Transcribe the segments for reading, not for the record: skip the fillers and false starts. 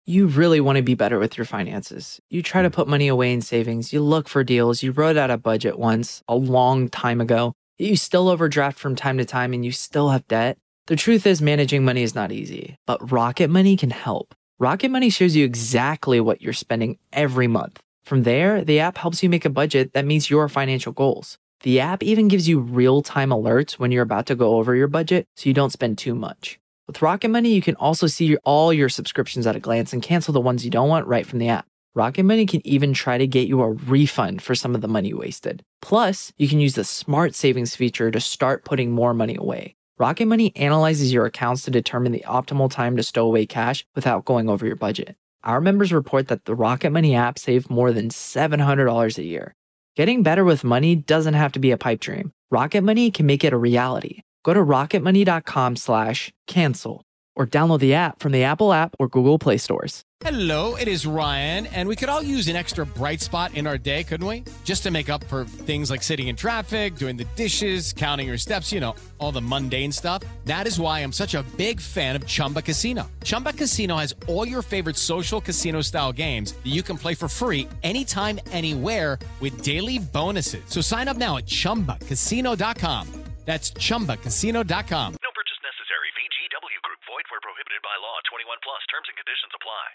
You really want to be better with your finances. You try to put money away in savings, you look for deals, you wrote out a budget once a long time ago, you still overdraft from time to time and you still have debt. The truth is, managing money is not easy, but Rocket Money can help. Rocket Money shows you exactly what you're spending every month. From there, the app helps you make a budget that meets your financial goals. The app even gives you real-time alerts when you're about to go over your budget so you don't spend too much. With Rocket Money, you can also see all your subscriptions at a glance and cancel the ones you don't want right from the app. Rocket Money can even try to get you a refund for some of the money you wasted. Plus, you can use the Smart Savings feature to start putting more money away. Rocket Money analyzes your accounts to determine the optimal time to stow away cash without going over your budget. Our members report that the Rocket Money app saved more than $700 a year. Getting better with money doesn't have to be a pipe dream. Rocket Money can make it a reality. Go to rocketmoney.com/cancel or download the app from the Apple app or Google Play stores. Hello, it is Ryan, and we could all use an extra bright spot in our day, couldn't we? Just to make up for things like sitting in traffic, doing the dishes, counting your steps, all the mundane stuff. That is why I'm such a big fan of Chumba Casino. Chumba Casino has all your favorite social casino-style games that you can play for free anytime, anywhere with daily bonuses. So sign up now at ChumbaCasino.com. That's ChumbaCasino.com. No purchase necessary. VGW Group. Void where prohibited by law. 21 plus. Terms and conditions apply.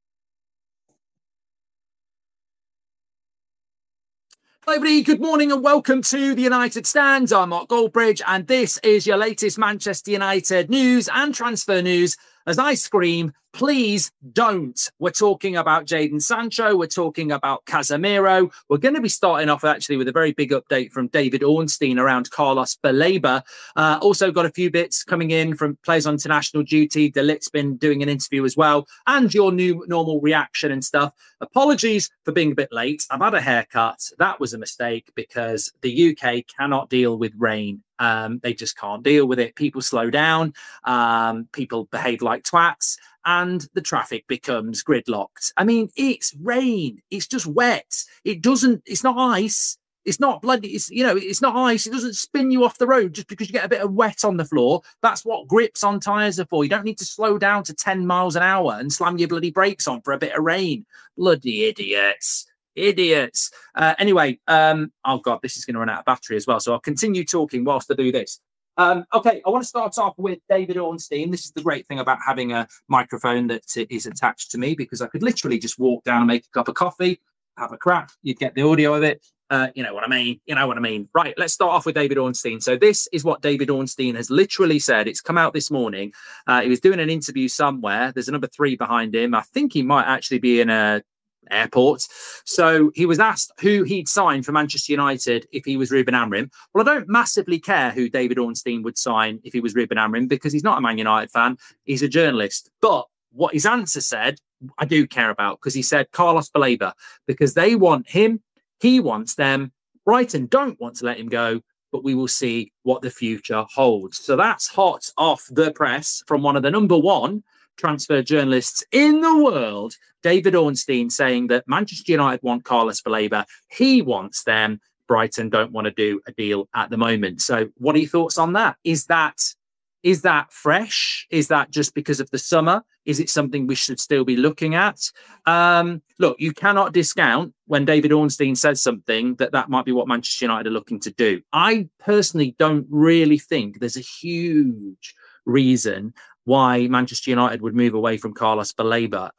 Hi everybody, good morning and welcome to the United Stand. I'm Mark Goldbridge and this is your latest Manchester United news and transfer news as I scream, please don't. We're talking about Jadon Sancho, we're talking about Casemiro. We're going to be starting off actually with a very big update from David Ornstein around Carlos Baleba. Also got a few bits coming in from players on international duty. De Ligt's been doing an interview as well, and your new normal reaction and stuff. Apologies for being a bit late. I've had a haircut. That was a mistake because the UK cannot deal with rain. They just can't deal with it. People slow down. People behave like twats. And the traffic becomes gridlocked. I mean, it's rain. It's just wet. It's not ice. It's not bloody, it's not ice. It doesn't spin you off the road just because you get a bit of wet on the floor. That's what grips on tyres are for. You don't need to slow down to 10 miles an hour and slam your bloody brakes on for a bit of rain. Bloody idiots. Anyway, oh God, this is going to run out of battery as well. So I'll continue talking whilst I do this. Okay, I want to start off with David Ornstein. This is the great thing about having a microphone that is attached to me, because I could literally just walk down and make a cup of coffee, have a crack, you'd get the audio of it. You know what I mean? Right, let's start off with David Ornstein. So this is what David Ornstein has literally said. It's come out this morning. He was doing an interview somewhere. There's a number 3 behind him. I think he might actually be in a airport. So he was asked who he'd sign for Manchester United if he was Ruben Amorim. Well, I don't massively care who David Ornstein would sign if he was Ruben Amorim, because he's not a Man United fan. He's a journalist. But what his answer said, I do care about, because he said Carlos Baleba, because they want him. He wants them. Brighton don't want to let him go, but we will see what the future holds. So that's hot off the press from one of the number 1 transfer journalists in the world, David Ornstein, saying that Manchester United want Carlos Baleba. He wants them. Brighton don't want to do a deal at the moment. So what are your thoughts on that? Is that fresh? Is that just because of the summer? Is it something we should still be looking at? Look, you cannot discount when David Ornstein says something that might be what Manchester United are looking to do. I personally don't really think there's a huge reason why Manchester United would move away from Carlos Baleba.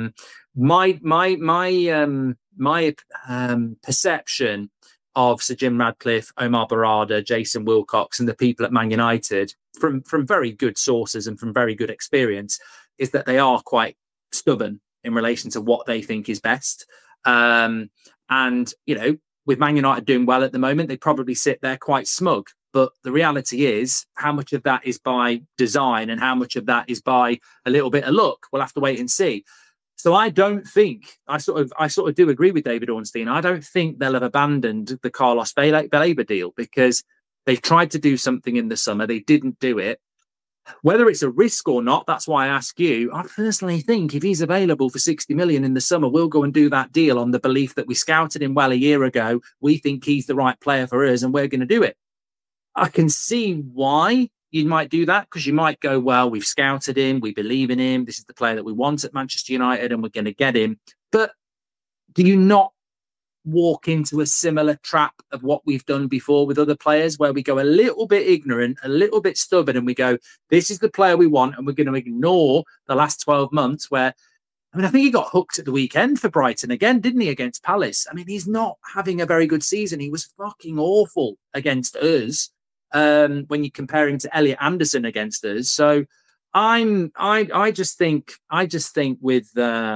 My perception of Sir Jim Radcliffe, Omar Barada, Jason Wilcox, and the people at Man United, from very good sources and from very good experience, is that they are quite stubborn in relation to what they think is best. And, with Man United doing well at the moment, they probably sit there quite smug. But the reality is, how much of that is by design and how much of that is by a little bit of luck? We'll have to wait and see. So I don't think, I sort of do agree with David Ornstein. I don't think they'll have abandoned the Carlos Baleba deal, because they've tried to do something in the summer. They didn't do it. Whether it's a risk or not, that's why I ask you. I personally think if he's available for 60 million in the summer, we'll go and do that deal on the belief that we scouted him well a year ago. We think he's the right player for us and we're going to do it. I can see why you might do that because you might go, well, we've scouted him, we believe in him, this is the player that we want at Manchester United and we're going to get him. But do you not walk into a similar trap of what we've done before with other players where we go a little bit ignorant, a little bit stubborn, and we go, this is the player we want, and we're going to ignore the last 12 months where, I mean, I think he got hooked at the weekend for Brighton again, didn't he, against Palace? I mean, he's not having a very good season. He was fucking awful against us when you compare him to Elliot Anderson against us. So I just think with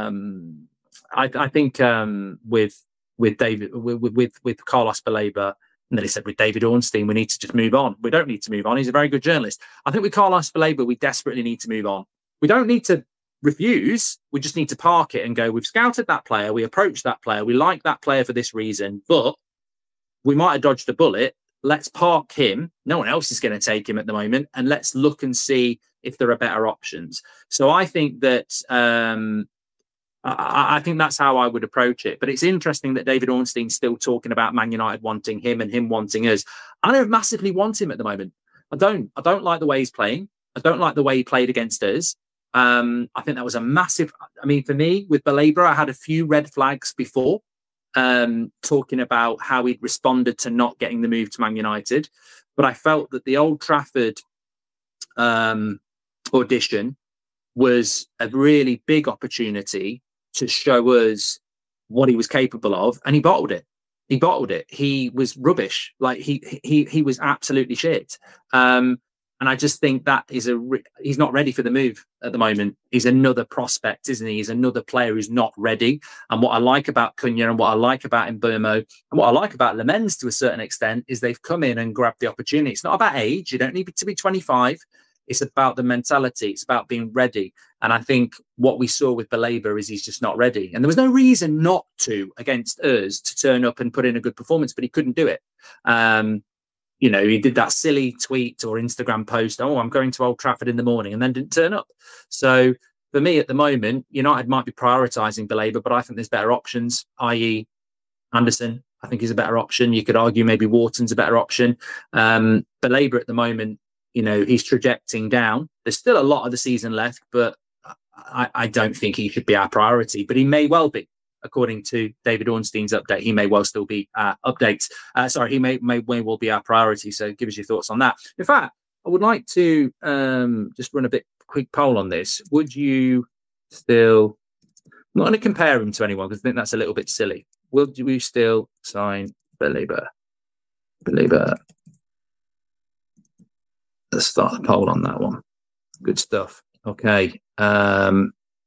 with David, with Carlos Baleba, and then he said with David Ornstein, we need to just move on. We don't need to move on. He's a very good journalist. I think with Carlos Baleba, we desperately need to move on. We don't need to refuse. We just need to park it and go, we've scouted that player. We approached that player. We like that player for this reason, but we might have dodged a bullet. Let's park him. No one else is going to take him at the moment. And let's look and see if there are better options. So I think that, I think that's how I would approach it. But it's interesting that David Ornstein's still talking about Man United wanting him and him wanting us. I don't massively want him at the moment. I don't like the way he's playing. I don't like the way he played against us. I think that was a massive, I mean, for me with Baleba, I had a few red flags before talking about how he'd responded to not getting the move to Man United. But I felt that the Old Trafford audition was a really big opportunity to show us what he was capable of, and he bottled it. He was rubbish. Like he was absolutely shit. And I just think that is he's not ready for the move at the moment. He's another prospect, isn't he? He's another player who's not ready. And what I like about Cunha and what I like about Mbeumo and what I like about Lemens to a certain extent is they've come in and grabbed the opportunity. It's not about age. You don't need to be 25. It's about the mentality. It's about being ready. And I think what we saw with Baleba is he's just not ready. And there was no reason not to, against us, to turn up and put in a good performance, but he couldn't do it. You know, he did that silly tweet or Instagram post, oh, I'm going to Old Trafford in the morning, and then didn't turn up. So for me at the moment, United might be prioritising Baleba, but I think there's better options, i.e. Anderson. I think he's a better option. You could argue maybe Wharton's a better option. Baleba at the moment, he's trajecting down. There's still a lot of the season left, but I don't think he should be our priority, but he may well be. According to David Ornstein's update, he may well still be he may well be our priority. So give us your thoughts on that. In fact, I would like to just run a quick poll on this. Would you still, I'm not going to compare him to anyone because I think that's a little bit silly. Would you still sign Baleba? Let's start the poll on that one. Good stuff. Okay. Sorry,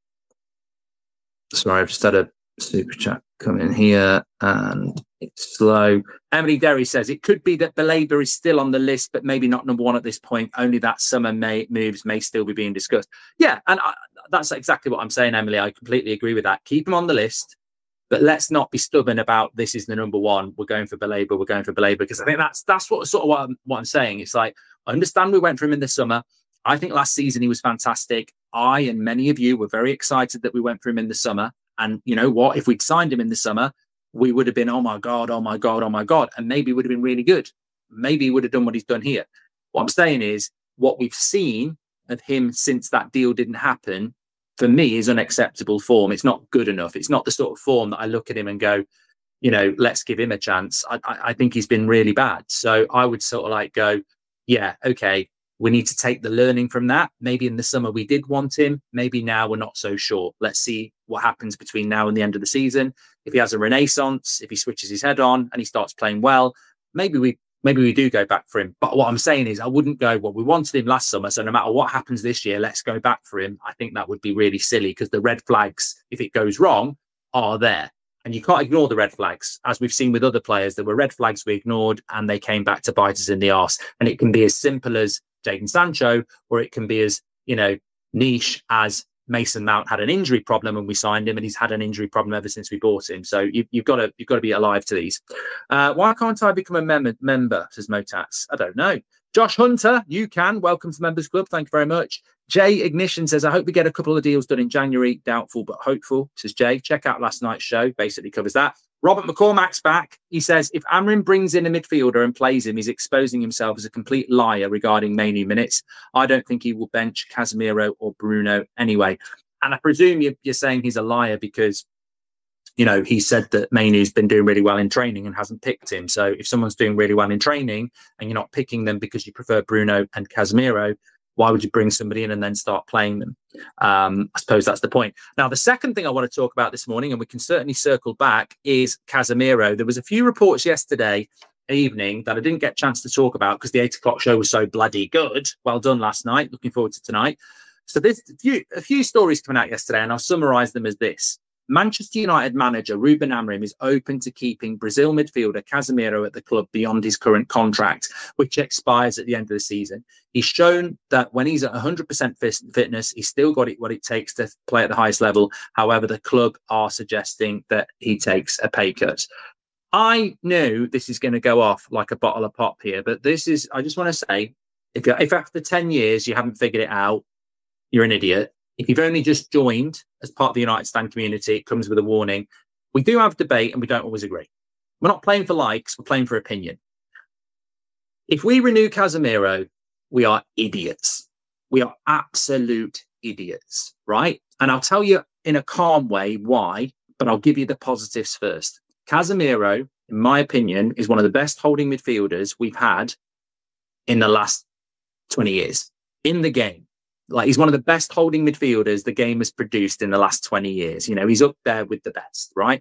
I've just had a super chat come in here and it's slow. Emily Derry says it could be that Baleba is still on the list, but maybe not number one at this point. Only that summer moves may still be being discussed. Yeah, and that's exactly what I'm saying, Emily. I completely agree with that. Keep him on the list, but let's not be stubborn about this is the number one. We're going for Baleba, because I think that's what I'm saying. It's like, I understand we went for him in the summer. I think last season he was fantastic. I and many of you were very excited that we went for him in the summer. And you know what? If we'd signed him in the summer, we would have been, oh my God. And maybe would have been really good. Maybe he would have done what he's done here. What I'm saying is what we've seen of him since that deal didn't happen, for me, is unacceptable form. It's not good enough. It's not the sort of form that I look at him and go, let's give him a chance. I think he's been really bad. So I would sort of like go, yeah, okay, we need to take the learning from that. Maybe in the summer we did want him. Maybe now we're not so sure. Let's see what happens between now and the end of the season. If he has a renaissance, if he switches his head on and he starts playing well, maybe we do go back for him. But what I'm saying is I wouldn't go, well, we wanted him last summer, so no matter what happens this year, let's go back for him. I think that would be really silly because the red flags, if it goes wrong, are there. And you can't ignore the red flags. As we've seen with other players, there were red flags we ignored and they came back to bite us in the arse. And it can be as simple as Jadon Sancho, or it can be as, niche as Mason Mount had an injury problem and we signed him, and he's had an injury problem ever since we bought him. So you've got to be alive to these. Why can't I become a member, says Motats? I don't know. Josh Hunter, you can. Welcome to the Members Club. Thank you very much. Jay Ignition says, I hope we get a couple of deals done in January. Doubtful, but hopeful, says Jay. Check out last night's show. Basically covers that. Robert McCormack's back. He says, if Amrin brings in a midfielder and plays him, he's exposing himself as a complete liar regarding Mainoo minutes. I don't think he will bench Casemiro or Bruno anyway. And I presume you're saying he's a liar because, he said that Mainoo's been doing really well in training and hasn't picked him. So if someone's doing really well in training and you're not picking them because you prefer Bruno and Casemiro, why would you bring somebody in and then start playing them? I suppose that's the point. Now, the second thing I want to talk about this morning, and we can certainly circle back, is Casemiro. There was a few reports yesterday evening that I didn't get a chance to talk about because the 8 o'clock show was so bloody good. Well done last night. Looking forward to tonight. So there's a few stories coming out yesterday, and I'll summarize them as this. Manchester United manager Ruben Amorim is open to keeping Brazil midfielder Casemiro at the club beyond his current contract, which expires at the end of the season. He's shown that when he's at 100% fitness, he's still got what it takes to play at the highest level. However, the club are suggesting that he takes a pay cut. I knew this is going to go off like a bottle of pop here, but I just want to say, if after 10 years you haven't figured it out, you're an idiot. If you've only just joined as part of the United Stand community, it comes with a warning. We do have debate and we don't always agree. We're not playing for likes, we're playing for opinion. If we renew Casemiro, we are idiots. We are absolute idiots, right? And I'll tell you in a calm way why, but I'll give you the positives first. Casemiro, in my opinion, is one of the best holding midfielders we've had in the last 20 years in the game. Like, he's one of the best holding midfielders the game has produced in the last 20 years. He's up there with the best, right?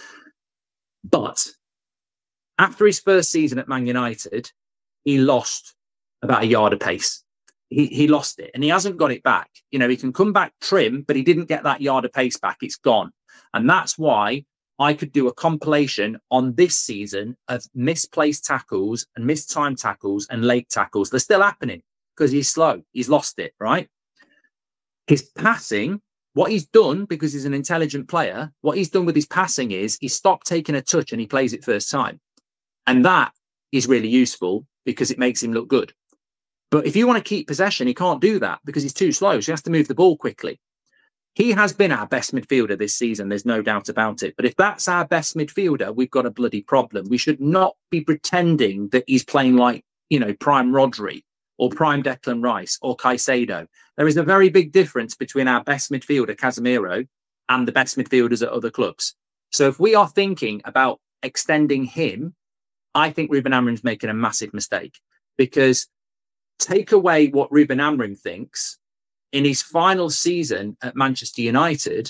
But after his first season at Man United, he lost about a yard of pace. He lost it and he hasn't got it back. He can come back trim, but he didn't get that yard of pace back. It's gone. And that's why I could do a compilation on this season of misplaced tackles and missed time tackles and late tackles. They're still happening because he's slow. He's lost it, right? His passing, what he's done, because he's an intelligent player, what he's done with his passing is he stopped taking a touch and he plays it first time. And that is really useful because it makes him look good. But if you want to keep possession, he can't do that because he's too slow. So he has to move the ball quickly. He has been our best midfielder this season. There's no doubt about it. But if that's our best midfielder, we've got a bloody problem. We should not be pretending that he's playing like, prime Rodri or prime Declan Rice or Caicedo. There is a very big difference between our best midfielder, Casemiro, and the best midfielders at other clubs. So if we are thinking about extending him, I think Ruben Amorim's making a massive mistake, because take away what Ruben Amorim thinks. In his final season at Manchester United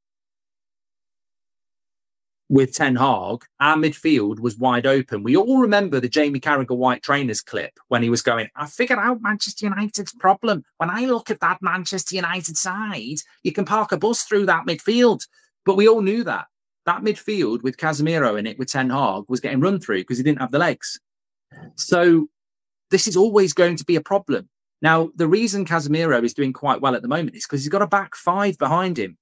with Ten Hag, our midfield was wide open. We all remember the Jamie Carragher-White trainers clip when he was going, I figured out Manchester United's problem. When I look at that Manchester United side, you can park a bus through that midfield. But we all knew that midfield with Casemiro in it, with Ten Hag, was getting run through because he didn't have the legs. So this is always going to be a problem. Now, the reason Casemiro is doing quite well at the moment is because he's got a back five behind him.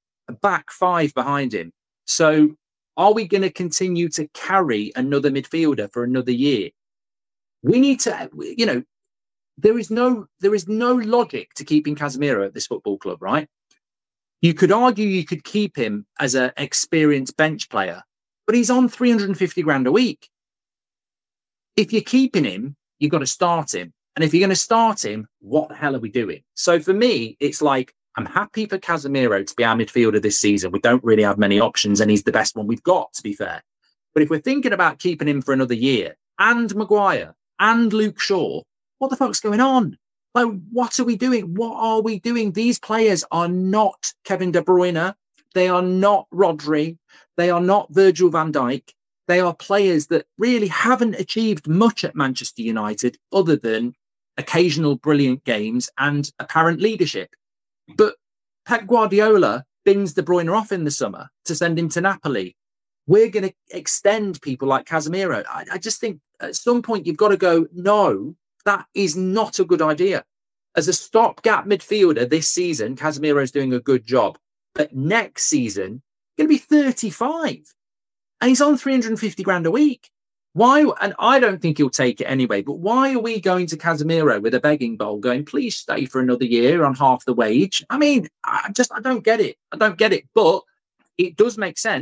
So are we going to continue to carry another midfielder for another year? We need to, there is no logic to keeping Casemiro at this football club, right? You could argue you could keep him as an experienced bench player, but he's on 350 grand a week. If you're keeping him, you've got to start him. And if you're going to start him, what the hell are we doing? So for me, it's like, I'm happy for Casemiro to be our midfielder this season. We don't really have many options, and he's the best one we've got, to be fair. But if we're thinking about keeping him for another year, and Maguire, and Luke Shaw, what the fuck's going on? Like, what are we doing? What are we doing? These players are not Kevin De Bruyne. They are not Rodri. They are not Virgil van Dijk. They are players that really haven't achieved much at Manchester United other than occasional brilliant games and apparent leadership. But Pep Guardiola bins De Bruyne off in the summer to send him to Napoli. We're going to extend people like Casemiro. I just think at some point you've got to go, no, that is not a good idea. As a stopgap midfielder this season, Casemiro's doing a good job. But next season, he's going to be 35. And he's on 350 grand a week. Why? And I don't think he'll take it anyway, but why are we going to Casemiro with a begging bowl going, please stay for another year on half the wage? I mean, I don't get it. I don't get it. But it does make sense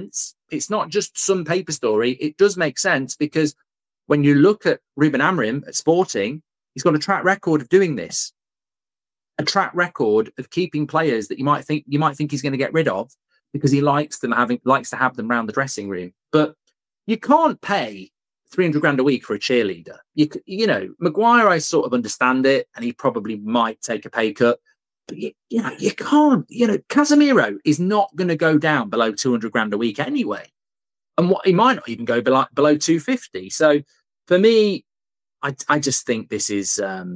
It's not just some paper story. It does make sense because when you look at Ruben Amorim at Sporting, he's got a track record of doing this, a track record of keeping players that you might think he's going to get rid of because he likes to have them around the dressing room. But you can't pay 300 grand a week for a cheerleader. You know, Maguire, I sort of understand it, and he probably might take a pay cut. But you can't. You know, Casemiro is not going to go down below 200 grand a week anyway, and he might not even go below 250. So for me, I just think this is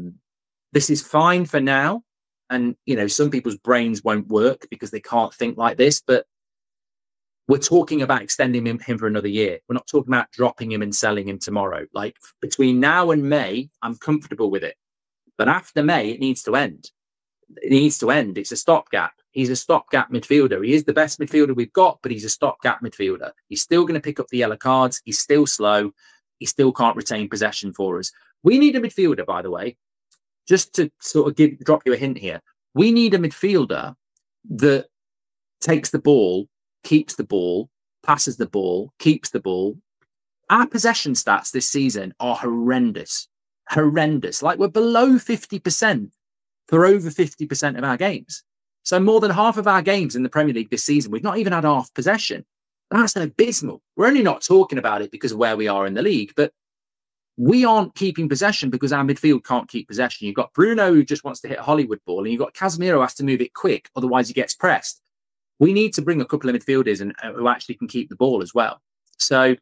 fine for now. And you know, some people's brains won't work because they can't think like this. But we're talking about extending him for another year. We're not talking about dropping him and selling him tomorrow. Like between now and May, I'm comfortable with it. But after May, it needs to end. It needs to end. It's a stopgap. He's a stopgap midfielder. He is the best midfielder we've got, but he's a stopgap midfielder. He's still going to pick up the yellow cards. He's still slow. He still can't retain possession for us. We need a midfielder, by the way, just to sort of drop you a hint here. We need a midfielder that takes the ball, keeps the ball, passes the ball, keeps the ball. Our possession stats this season are horrendous. Like we're below 50% for over 50% of our games. So more than half of our games in the Premier League this season, we've not even had half possession. That's abysmal. We're only not talking about it because of where we are in the league, but we aren't keeping possession because our midfield can't keep possession. You've got Bruno who just wants to hit a Hollywood ball, and you've got Casemiro who has to move it quick, otherwise he gets pressed. We need to bring a couple of midfielders who actually can keep the ball as well. So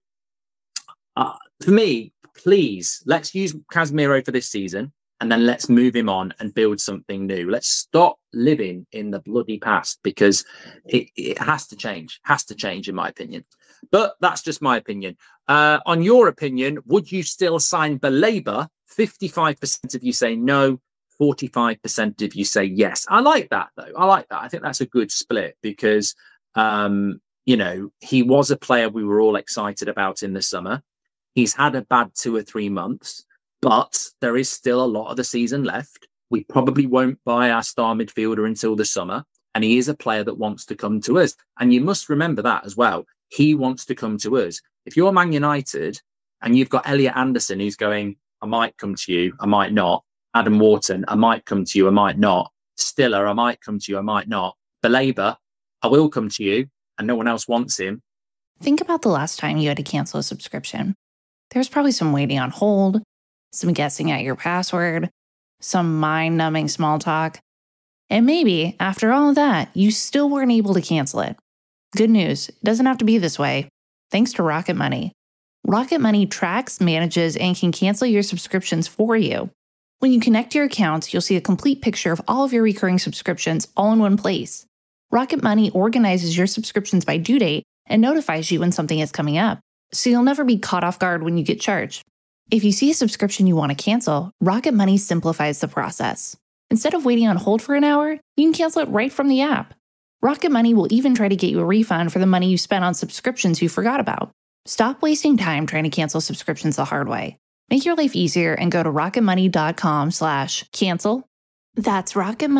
for me, please, let's use Casemiro for this season, and then let's move him on and build something new. Let's stop living in the bloody past because it has to change. Has to change, in my opinion. But that's just my opinion. On your opinion, would you still sign Baleba? 55% of you say no. 45% of you say yes. I like that, though. I like that. I think that's a good split because, you know, he was a player we were all excited about in the summer. He's had a bad 2 or 3 months, but there is still a lot of the season left. We probably won't buy our star midfielder until the summer. And he is a player that wants to come to us. And you must remember that as well. He wants to come to us. If you're Man United and you've got Elliot Anderson who's going, I might come to you, I might not. Adam Wharton, I might come to you, I might not. Stiller, I might come to you, I might not. Baleba, I will come to you, and no one else wants him. Think about the last time you had to cancel a subscription. There's probably some waiting on hold, some guessing at your password, some mind-numbing small talk. And maybe, after all of that, you still weren't able to cancel it. Good news, it doesn't have to be this way. Thanks to Rocket Money. Rocket Money tracks, manages, and can cancel your subscriptions for you. When you connect your accounts, you'll see a complete picture of all of your recurring subscriptions all in one place. Rocket Money organizes your subscriptions by due date and notifies you when something is coming up, so you'll never be caught off guard when you get charged. If you see a subscription you want to cancel, Rocket Money simplifies the process. Instead of waiting on hold for an hour, you can cancel it right from the app. Rocket Money will even try to get you a refund for the money you spent on subscriptions you forgot about. Stop wasting time trying to cancel subscriptions the hard way. Make your life easier and go to rocketmoney.com/cancel. That's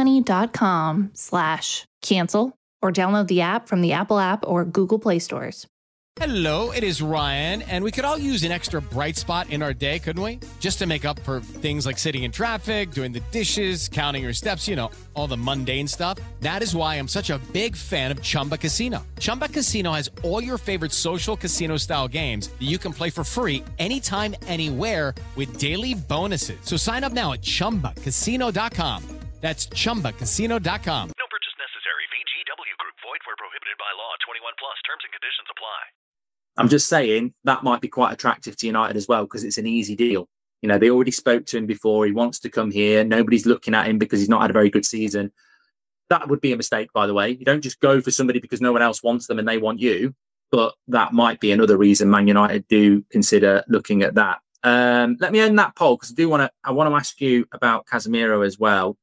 rocketmoney.com/cancel, or download the app from the Apple App or Google Play stores. Hello, it is Ryan, and we could all use an extra bright spot in our day, couldn't we? Just to make up for things like sitting in traffic, doing the dishes, counting your steps, you know, all the mundane stuff. That is why I'm such a big fan of Chumba Casino. Chumba Casino has all your favorite social casino-style games that you can play for free anytime, anywhere with daily bonuses. So sign up now at ChumbaCasino.com. That's ChumbaCasino.com. No purchase necessary. VGW Group. Void where prohibited by law. 21 plus. Terms and conditions apply. I'm just saying that might be quite attractive to United as well because it's an easy deal. You know, they already spoke to him before. He wants to come here. Nobody's looking at him because he's not had a very good season. That would be a mistake, by the way. You don't just go for somebody because no one else wants them and they want you. But that might be another reason Man United do consider looking at that. Let me end that poll because I want to ask you about Casemiro as well.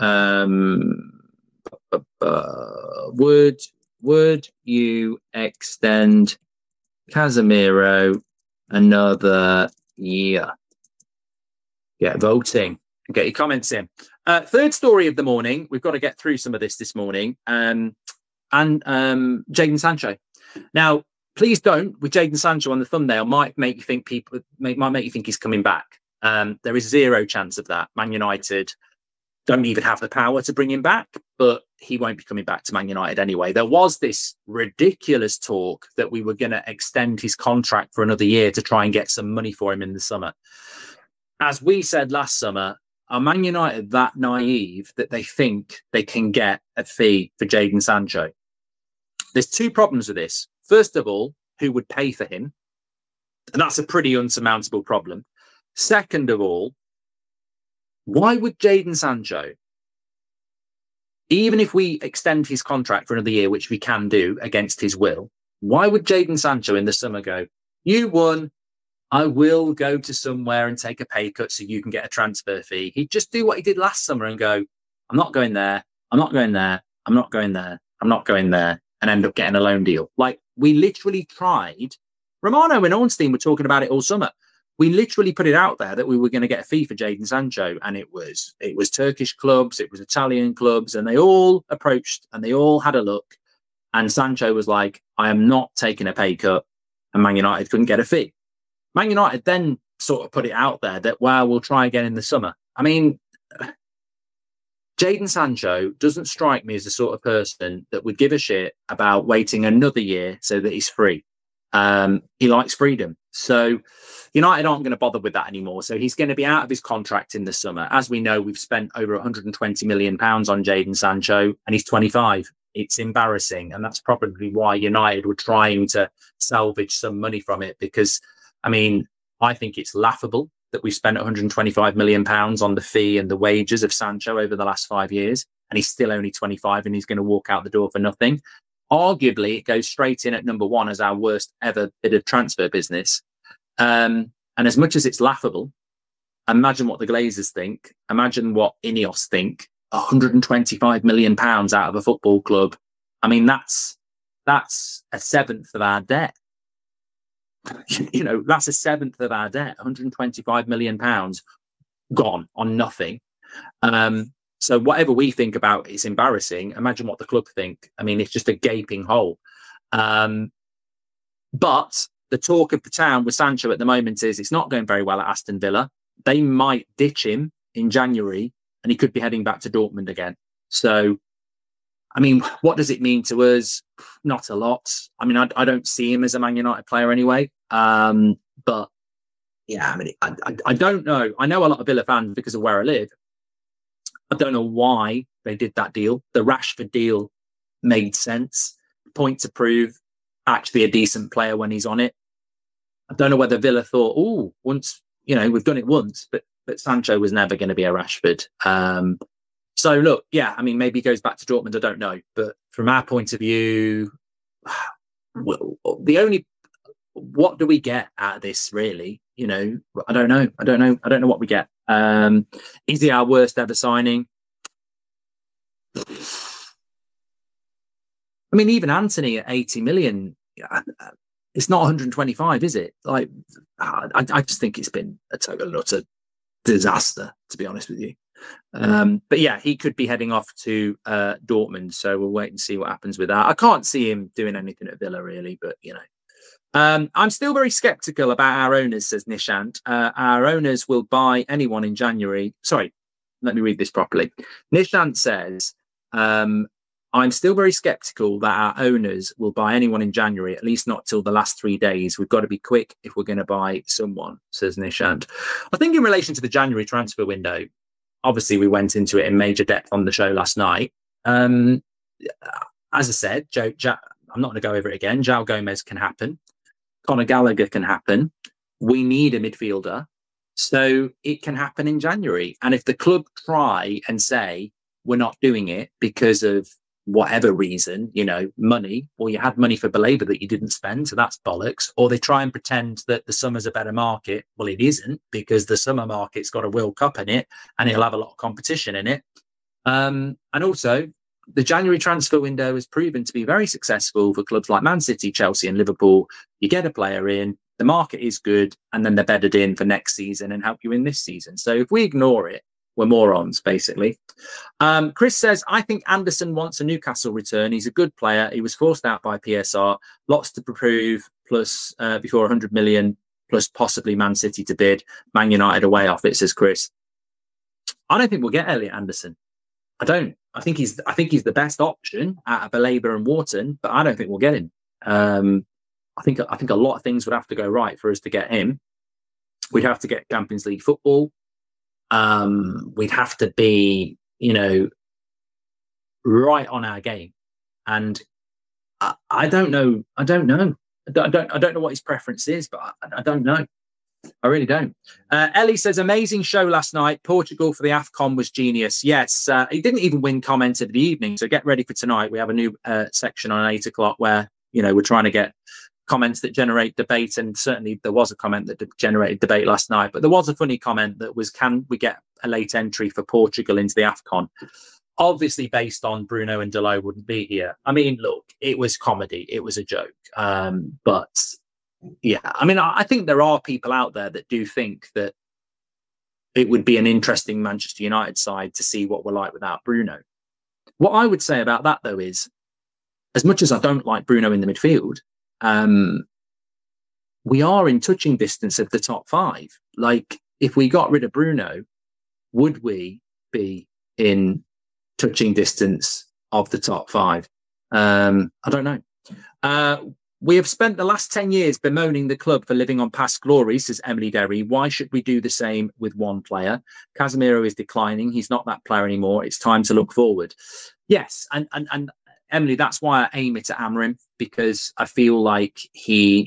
Would you extend Casemiro another year? Get voting. Get your comments in. Third story of the morning. We've got to get through some of this morning. And Jadon Sancho. Now, Please don't. With Jadon Sancho on the thumbnail, might make you think he's coming back. There is zero chance of that. Man United don't even have the power to bring him back, but he won't be coming back to Man United anyway. There was this ridiculous talk that we were going to extend his contract for another year to try and get some money for him in the summer. As we said last summer, are Man United that naive that they think they can get a fee for Jadon Sancho? There's two problems with this. First of all, who would pay for him? And that's a pretty unsurmountable problem. Second of all, why would Jadon Sancho, even if we extend his contract for another year, which we can do against his will, why would Jadon Sancho in the summer go, you won, I will go to somewhere and take a pay cut so you can get a transfer fee? He'd just do what he did last summer and go, I'm not going there, I'm not going there, I'm not going there, I'm not going there, and end up getting a loan deal. Like, we literally tried. Romano and Ornstein were talking about it all summer. We literally put it out there that we were going to get a fee for Jadon Sancho, and it was Turkish clubs, it was Italian clubs, and they all approached and they all had a look. And Sancho was like, I am not taking a pay cut, and Man United couldn't get a fee. Man United then sort of put it out there that, well, we'll try again in the summer. I mean, Jadon Sancho doesn't strike me as the sort of person that would give a shit about waiting another year so that he's free. He likes freedom. So United aren't going to bother with that anymore. So he's going to be out of his contract in the summer. As we know, we've spent over £120 million on Jadon Sancho, and he's 25. It's embarrassing. And that's probably why United were trying to salvage some money from it. Because, I mean, I think it's laughable that we spent £125 million on the fee and the wages of Sancho over the last 5 years, and he's still only 25 and he's going to walk out the door for nothing. Arguably, it goes straight in at number one as our worst ever bit of transfer business. And as much as it's laughable, imagine what the Glazers think. Imagine what Ineos think. £125 million out of a football club. I mean, that's a seventh of our debt. You know, that's a seventh of our debt. £125 million gone on nothing. So whatever we think about it's embarrassing. Imagine what the club think. I mean, it's just a gaping hole. But the talk of the town with Sancho at the moment is it's not going very well at Aston Villa. They might ditch him in January and he could be heading back to Dortmund again. So, I mean, what does it mean to us? Not a lot. I mean, I don't see him as a Man United player anyway. But yeah, I mean, I don't know. I know a lot of Villa fans because of where I live. I don't know why they did that deal. The Rashford deal made sense. Point to prove, actually a decent player when he's on it. I don't know whether Villa thought, oh, once, you know, we've done it once, but Sancho was never going to be a Rashford. So look, yeah, I mean, maybe he goes back to Dortmund. I don't know. But from our point of view, well, what do we get out of this really? You know, I don't know. I don't know what we get. Is he our worst ever signing? I mean, even Anthony at 80 million, it's not 125, is it? Like, I just think it's been a total and utter disaster, to be honest with you. But yeah, he could be heading off to Dortmund, so we'll wait and see what happens with that. I can't see him doing anything at Villa really, but you know. I'm still very sceptical about our owners, says Nishant. Our owners will buy anyone in January. Sorry, let me read this properly. Nishant says, I'm still very sceptical that our owners will buy anyone in January, at least not till the last 3 days. We've got to be quick if we're going to buy someone, says Nishant. I think in relation to the January transfer window, obviously we went into it in major depth on the show last night. As I said, I'm not going to go over it again. João Gomez can happen. Conor Gallagher can happen. We need a midfielder. So it can happen in January. And if the club try and say, we're not doing it because of whatever reason, you know, money, or you had money for Baleba that you didn't spend, so that's bollocks. Or they try and pretend that the summer's a better market. Well, it isn't, because the summer market's got a World Cup in it and it'll have a lot of competition in it. And also, the January transfer window has proven to be very successful for clubs like Man City, Chelsea and Liverpool. You get a player in, the market is good, and then they're bedded in for next season and help you in this season. So if we ignore it, we're morons, basically. Chris says, I think Anderson wants a Newcastle return. He's a good player. He was forced out by PSR. Lots to prove, plus before 100 million, plus possibly Man City to bid. Man United away off it, says Chris. I don't think we'll get Elliot Anderson. I don't. I think he's the best option out of Baleba and Wharton, but I don't think we'll get him. I think a lot of things would have to go right for us to get him. We'd have to get Champions League football. We'd have to be, right on our game. And I don't know. I don't know what his preference is, but I don't know. I really don't. Ellie says, amazing show last night. Portugal for the AFCON was genius. Yes, he didn't even win comment of the evening. So get ready for tonight. We have a new section on 8 o'clock where, we're trying to get comments that generate debate. And certainly there was a comment that generated debate last night. But there was a funny comment that was, can we get a late entry for Portugal into the AFCON? Obviously based on Bruno and Dalot wouldn't be here. I mean, look, it was comedy. It was a joke. But yeah, I mean, I think there are people out there that do think that it would be an interesting Manchester United side to see what we're like without Bruno. What I would say about that, though, is as much as I don't like Bruno in the midfield, we are in touching distance of the top 5. Like, if we got rid of Bruno, would we be in touching distance of the top 5? I don't know. We have spent the last 10 years bemoaning the club for living on past glories, says Emily Derry. Why should we do the same with one player? Casemiro is declining. He's not that player anymore. It's time to look forward. Yes, and Emily, that's why I aim it at Amorim, because I feel like he,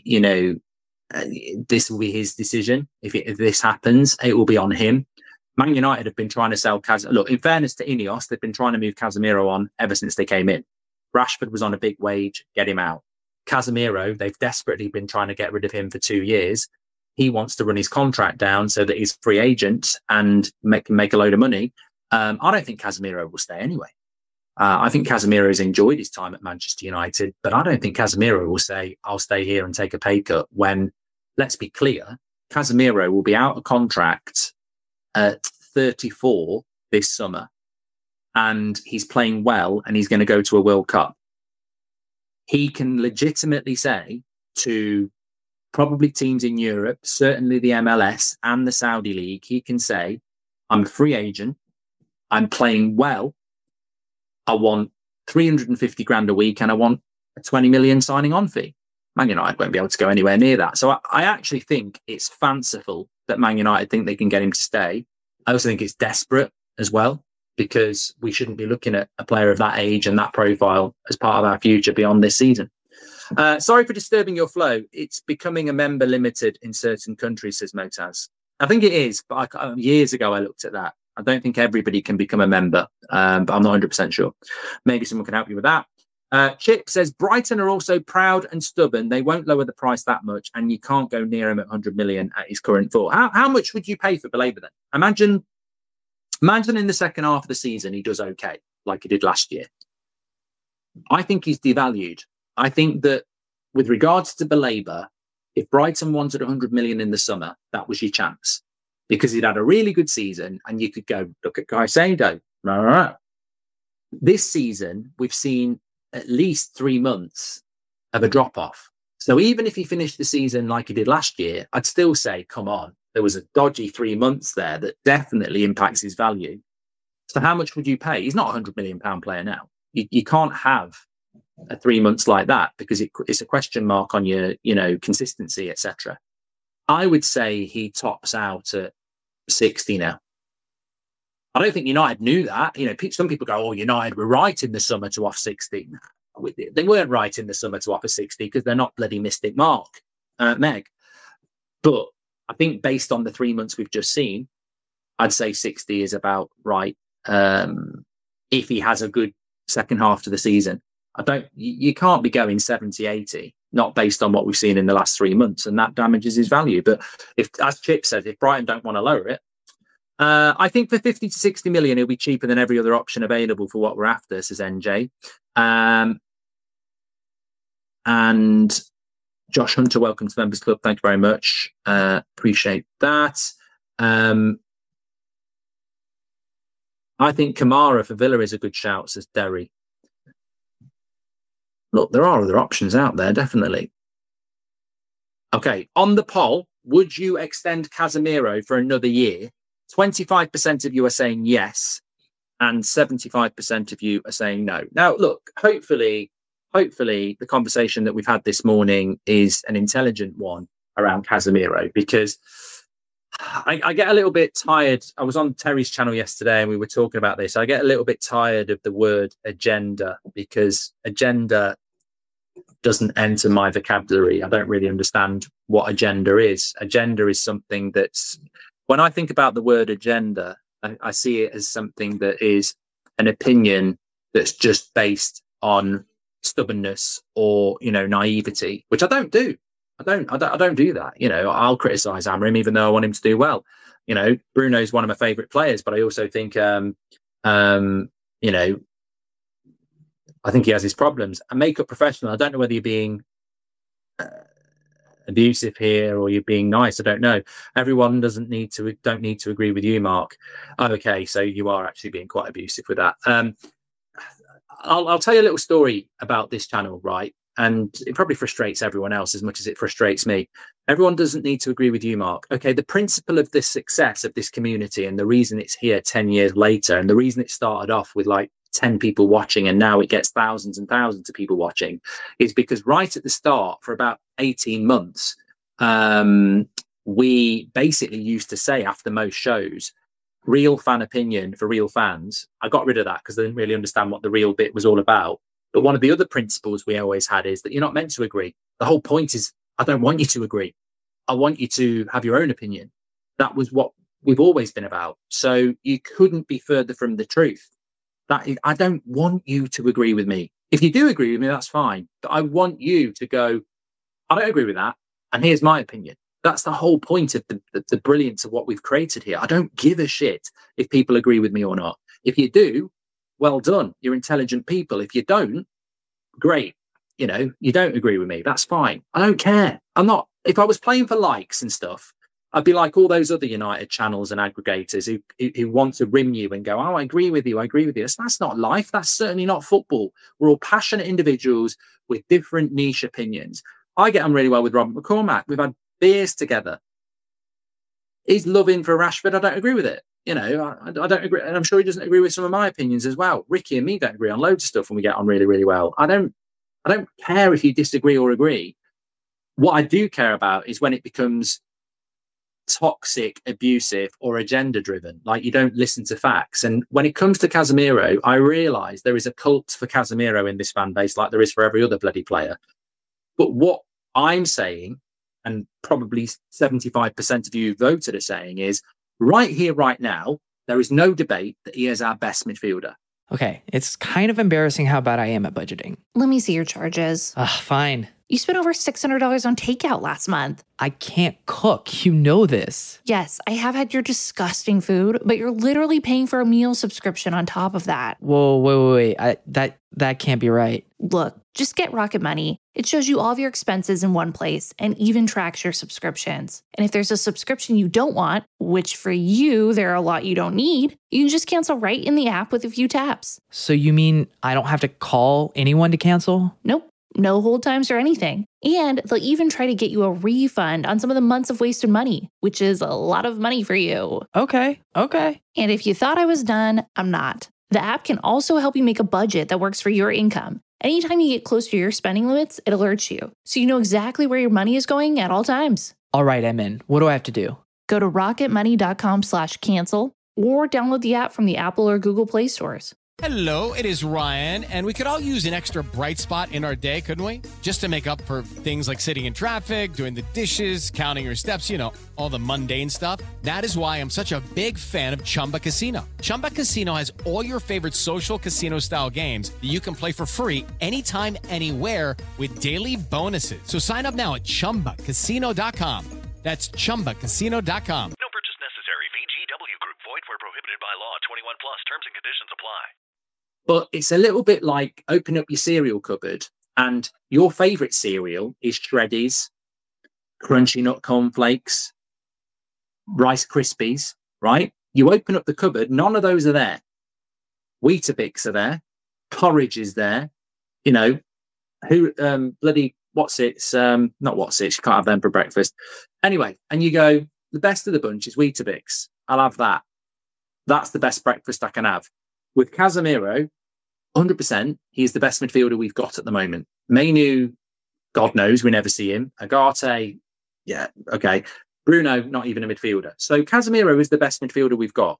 this will be his decision. If this happens, it will be on him. Man United have been trying to sell Casemiro. Look, in fairness to Ineos, they've been trying to move Casemiro on ever since they came in. Rashford was on a big wage, get him out. Casemiro, they've desperately been trying to get rid of him for 2 years. He wants to run his contract down so that he's free agent and make a load of money. I don't think Casemiro will stay anyway. I think Casemiro has enjoyed his time at Manchester United, but I don't think Casemiro will say, I'll stay here and take a pay cut when, let's be clear, Casemiro will be out of contract at 34 this summer and he's playing well and he's going to go to a World Cup. He can legitimately say to probably teams in Europe, certainly the MLS and the Saudi League, he can say, I'm a free agent. I'm playing well. I want 350 grand a week and I want a 20 million signing on fee. Man United won't be able to go anywhere near that. So I actually think it's fanciful that Man United think they can get him to stay. I also think it's desperate as well, because we shouldn't be looking at a player of that age and that profile as part of our future beyond this season. Sorry for disturbing your flow. It's becoming a member limited in certain countries, says Motaz. I think it is, but years ago I looked at that. I don't think everybody can become a member, but I'm not 100% sure. Maybe someone can help you with that. Chip says, Brighton are also proud and stubborn. They won't lower the price that much, and you can't go near him at 100 million at his current thought. How much would you pay for Baleba then? Imagine in the second half of the season, he does okay, like he did last year. I think he's devalued. I think that with regards to Baleba, if Brighton wanted 100 million in the summer, that was your chance, because he'd had a really good season and you could go, look at Caicedo. This season, we've seen at least 3 months of a drop-off. So even if he finished the season like he did last year, I'd still say, come on, there was a dodgy 3 months there that definitely impacts his value. So how much would you pay? He's not a £100 million player now. You can't have a 3 months like that, because it's a question mark on your, consistency, etc. I would say he tops out at 60 now. I don't think United knew that. Some people go, oh, United were right in the summer to offer 60. They weren't right in the summer to offer 60 because they're not bloody Mystic Mark, Meg. But I think based on the 3 months we've just seen, I'd say 60 is about right. If he has a good second half to the season, you can't be going 70, 80, not based on what we've seen in the last 3 months, and that damages his value. But if, as Chip said, if Brighton don't want to lower it, I think for 50 to 60 million, it'll be cheaper than every other option available for what we're after, says NJ. And Josh Hunter, welcome to the Members Club. Thank you very much. Appreciate that. I think Kamara for Villa is a good shout, says Derry. Look, there are other options out there, definitely. Okay, on the poll, would you extend Casemiro for another year? 25% of you are saying yes, and 75% of you are saying no. Now, look, hopefully the conversation that we've had this morning is an intelligent one around Casemiro, because I get a little bit tired. I was on Terry's channel yesterday and we were talking about this. I get a little bit tired of the word agenda, because agenda doesn't enter my vocabulary. I don't really understand what agenda is. Agenda is something that's, when I think about the word agenda, I see it as something that is an opinion that's just based on stubbornness or, naivety, which I don't do. I don't do that. I'll criticize Amorim even though I want him to do well. Bruno's one of my favorite players, but I also think, I think he has his problems. A makeup professional, I don't know whether you're being abusive here or you're being nice. I don't know. Everyone don't need to agree with you, Mark. Okay, so you are actually being quite abusive with that. I'll tell you a little story about this channel, right? And it probably frustrates everyone else as much as it frustrates me. Everyone doesn't need to agree with you, Mark. Okay, the principle of the success of this community and the reason it's here 10 years later, and the reason it started off with like 10 people watching and now it gets thousands and thousands of people watching, is because right at the start, for about 18 months, we basically used to say after most shows, real fan opinion for real fans. I got rid of that because I didn't really understand what the real bit was all about. But one of the other principles we always had is that you're not meant to agree. The whole point is, I don't want you to agree. I want you to have your own opinion. That was what we've always been about. So you couldn't be further from the truth. I don't want you to agree with me. If you do agree with me, that's fine. But I want you to go, I don't agree with that, and here's my opinion. That's the whole point of the brilliance of what we've created here. I don't give a shit if people agree with me or not. If you do, well done. You're intelligent people. If you don't, great. You don't agree with me. That's fine. I don't care. If I was playing for likes and stuff, I'd be like all those other United channels and aggregators who want to rim you and go, oh, I agree with you. That's not life. That's certainly not football. We're all passionate individuals with different niche opinions. I get on really well with Robert McCormack. We've had beers together. He's loving for Rashford. I don't agree with it. I don't agree. And I'm sure he doesn't agree with some of my opinions as well. Ricky and me don't agree on loads of stuff and we get on really, really well. I don't care if you disagree or agree. What I do care about is when it becomes toxic, abusive, or agenda driven, like you don't listen to facts. And when it comes to Casemiro, I realise there is a cult for Casemiro in this fan base, like there is for every other bloody player. But what I'm saying, and probably 75% of you who voted are saying, is right here, right now, there is no debate that he is our best midfielder. Okay, it's kind of embarrassing how bad I am at budgeting. Let me see your charges. Fine. You spent over $600 on takeout last month. I can't cook. You know this. Yes, I have had your disgusting food, but you're literally paying for a meal subscription on top of that. Whoa, wait. That can't be right. Look, just get Rocket Money. It shows you all of your expenses in one place and even tracks your subscriptions. And if there's a subscription you don't want, which for you, there are a lot you don't need, you can just cancel right in the app with a few taps. So you mean I don't have to call anyone to cancel? Nope. No hold times or anything. And they'll even try to get you a refund on some of the months of wasted money, which is a lot of money for you. Okay. And if you thought I was done, I'm not. The app can also help you make a budget that works for your income. Anytime you get close to your spending limits, it alerts you, so you know exactly where your money is going at all times. All right, I'm in. What do I have to do? Go to rocketmoney.com/cancel or download the app from the Apple or Google Play stores. Hello, it is Ryan, and we could all use an extra bright spot in our day, couldn't we? Just to make up for things like sitting in traffic, doing the dishes, counting your steps, all the mundane stuff. That is why I'm such a big fan of Chumba Casino. Chumba Casino has all your favorite social casino-style games that you can play for free anytime, anywhere with daily bonuses. So sign up now at ChumbaCasino.com. That's ChumbaCasino.com. No purchase necessary. VGW Group. Void where prohibited by law. 21 plus. Terms and conditions apply. But it's a little bit like open up your cereal cupboard and your favourite cereal is Shreddies, Crunchy Nut Cornflakes, Rice Krispies, right? You open up the cupboard, none of those are there. Weetabix are there. Porridge is there. You know, bloody, what's it? Not what's it. You can't have them for breakfast. Anyway, and you go, the best of the bunch is Weetabix. I'll have that. That's the best breakfast I can have. With Casemiro, 100%, he's the best midfielder we've got at the moment. Mainu, God knows, we never see him. Agate, yeah, okay. Bruno, not even a midfielder. So Casemiro is the best midfielder we've got.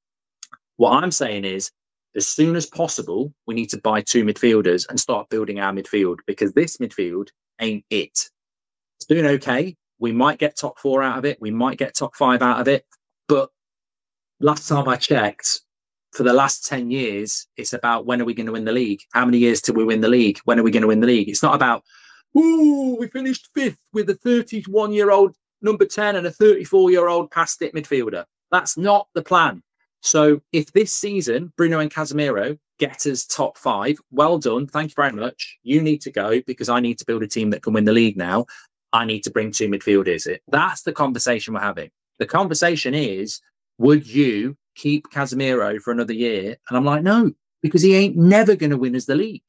What I'm saying is, as soon as possible, we need to buy 2 midfielders and start building our midfield, because this midfield ain't it. It's doing okay. We might get top 4 out of it. We might get top 5 out of it. But last time I checked, for the last 10 years, it's about when are we going to win the league? How many years till we win the league? When are we going to win the league? It's not about, ooh, we finished 5th with a 31-year-old number 10 and a 34-year-old past it midfielder. That's not the plan. So if this season, Bruno and Casemiro get us top 5, well done. Thank you very much. You need to go, because I need to build a team that can win the league now. I need to bring 2 midfielders. That's the conversation we're having. The conversation is, would you keep Casemiro for another year? And I'm like, no, because he ain't never going to win us the league.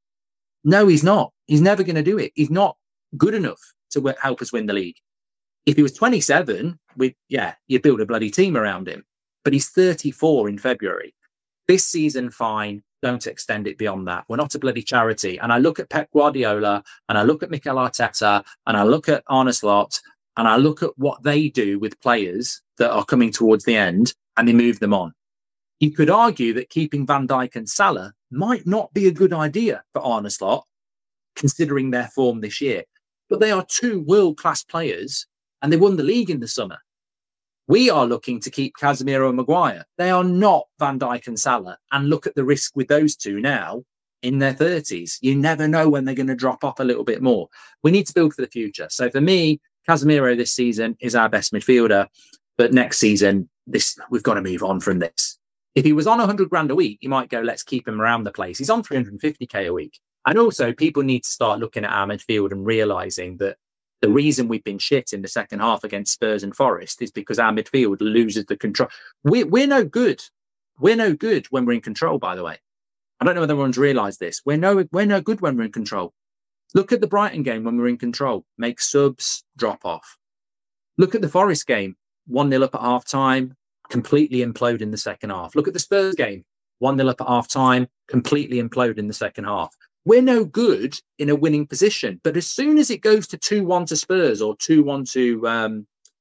No, he's not. He's never going to do it. He's not good enough to help us win the league. If he was 27, you'd build a bloody team around him. But he's 34 in February. This season, fine. Don't extend it beyond that. We're not a bloody charity. And I look at Pep Guardiola, and I look at Mikel Arteta, and I look at Arne Slot, and I look at what they do with players that are coming towards the end, and they move them on. You could argue that keeping Van Dijk and Salah might not be a good idea for Arne Slot, considering their form this year. But they are 2 world-class players, and they won the league in the summer. We are looking to keep Casemiro and Maguire. They are not Van Dijk and Salah. And look at the risk with those 2 now in their 30s. You never know when they're going to drop off a little bit more. We need to build for the future. So for me, Casemiro this season is our best midfielder. But next season, we've got to move on from this. If he was on 100 grand a week, you might go, let's keep him around the place. He's on 350k a week. And also, people need to start looking at our midfield and realising that the reason we've been shit in the second half against Spurs and Forest is because our midfield loses the control. We're no good. We're no good when we're in control, by the way. I don't know whether everyone's realised this. We're no good when we're in control. Look at the Brighton game when we're in control. Make subs, drop off. Look at the Forest game. 1-0 up at half-time, completely implode in the second half. Look at the Spurs game. 1-0 up at half-time, completely implode in the second half. We're no good in a winning position. But as soon as it goes to 2-1 to Spurs or 2-1 to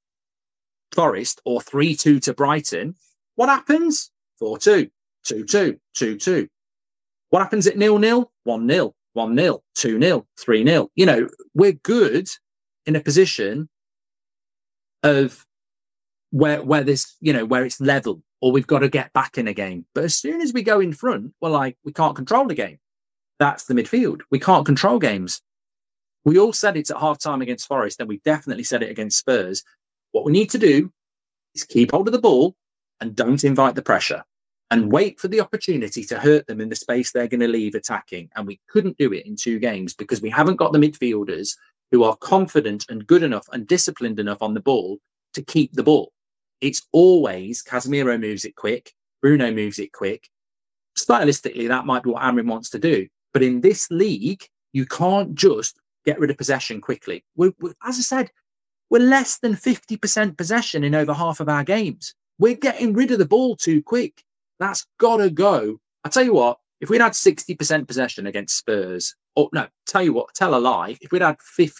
Forest or 3-2 to Brighton, what happens? 4-2, 2-2, 2-2. What happens at 0-0? 1-0, 1-0, 2-0, 3-0. You know, we're good in a position of where this, you know, where it's level, or we've got to get back in a game. But as soon as we go in front, we're like, we can't control the game. That's the midfield. We can't control games. We all said it at half-time against Forest, and we definitely said it against Spurs. What we need to do is keep hold of the ball and don't invite the pressure and wait for the opportunity to hurt them in the space they're going to leave attacking. And we couldn't do it in 2 games because we haven't got the midfielders who are confident and good enough and disciplined enough on the ball to keep the ball. It's always Casemiro moves it quick, Bruno moves it quick. Stylistically, that might be what Amrin wants to do. But in this league, you can't just get rid of possession quickly. As I said, we're less than 50% possession in over half of our games. We're getting rid of the ball too quick. That's got to go. I tell you what, if we'd had 60% possession against Spurs, or no, tell you what, tell a lie, if we'd had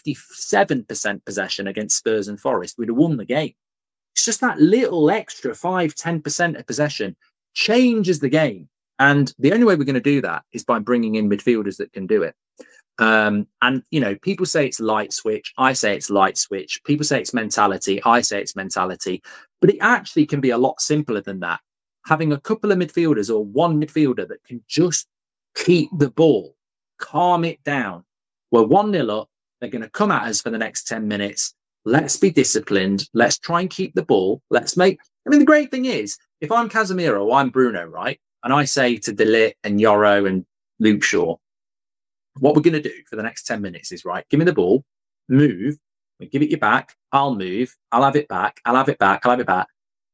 57% possession against Spurs and Forest, we'd have won the game. It's just that little extra 5-10% of possession changes the game. And the only way we're going to do that is by bringing in midfielders that can do it. And, you know, people say it's light switch. I say it's light switch. People say it's mentality. I say it's mentality. But it actually can be a lot simpler than that. Having a couple of midfielders or one midfielder that can just keep the ball, calm it down. We're 1-0 up. They're going to come at us for the next 10 minutes. Let's be disciplined. Let's try and keep the ball. The great thing is, if I'm Casemiro or I'm Bruno, right? And I say to De Ligt and Yoro and Luke Shaw, what we're going to do for the next 10 minutes is, right, give me the ball, move, we give it you back, I'll move, I'll have it back, I'll have it back, I'll have it back.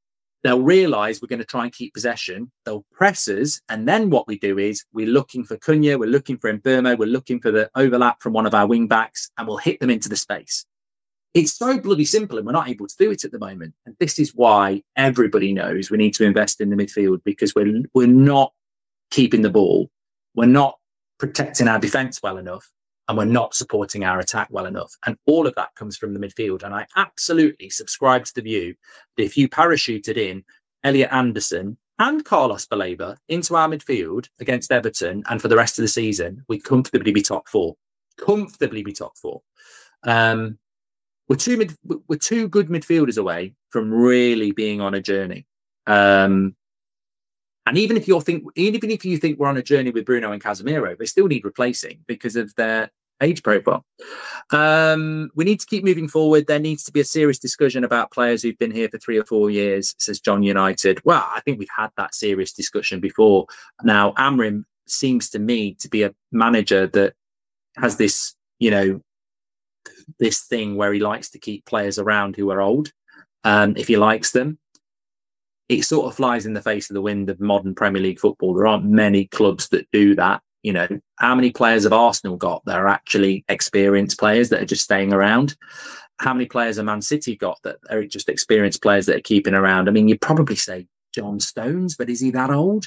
they'll realise we're going to try and keep possession. They'll press us. And then what we do is we're looking for Cunha, we're looking for Mbeumo, we're looking for the overlap from one of our wing backs, and we'll hit them into the space. It's so bloody simple, and we're not able to do it at the moment. And this is why everybody knows we need to invest in the midfield, because we're not keeping the ball. We're not protecting our defence well enough, and we're not supporting our attack well enough. And all of that comes from the midfield. And I absolutely subscribe to the view that if you parachuted in Elliot Anderson and Carlos Baleba into our midfield against Everton and for the rest of the season, we'd comfortably be top four. Comfortably be top four. We're two good midfielders away from really being on a journey. And even if you think we're on a journey with Bruno and Casemiro, they still need replacing because of their age profile. We need to keep moving forward. There needs to be a serious discussion about players who've been here for 3 or 4 years, says John United. Well, I think we've had that serious discussion before. Now, Amrim seems to me to be a manager that has this, this thing where he likes to keep players around who are old, if he likes them. It sort of flies in the face of the wind of modern Premier League football. There aren't many clubs that do that. How many players have Arsenal got that are actually experienced players that are just staying around? How many players have Man City got that are just experienced players that are keeping around? I mean, you'd probably say John Stones, but is he that old?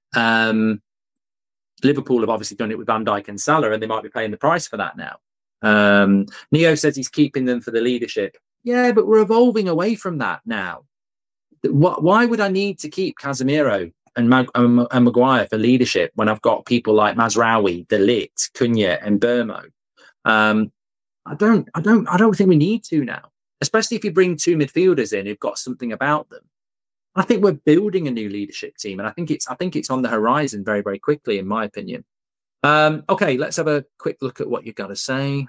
Liverpool have obviously done it with Van Dijk and Salah, and they might be paying the price for that now. Neo says he's keeping them for the leadership. Yeah, but we're evolving away from that now. Why would I need to keep Casemiro and Maguire for leadership when I've got people like Mazraoui, De Ligt, Cunha, and Mbeumo? I don't think we need to now, especially if you bring 2 midfielders in who've got something about them. I think we're building a new leadership team, and I think it's on the horizon very, very quickly, in my opinion. Okay, let's have a quick look at what you've got to say.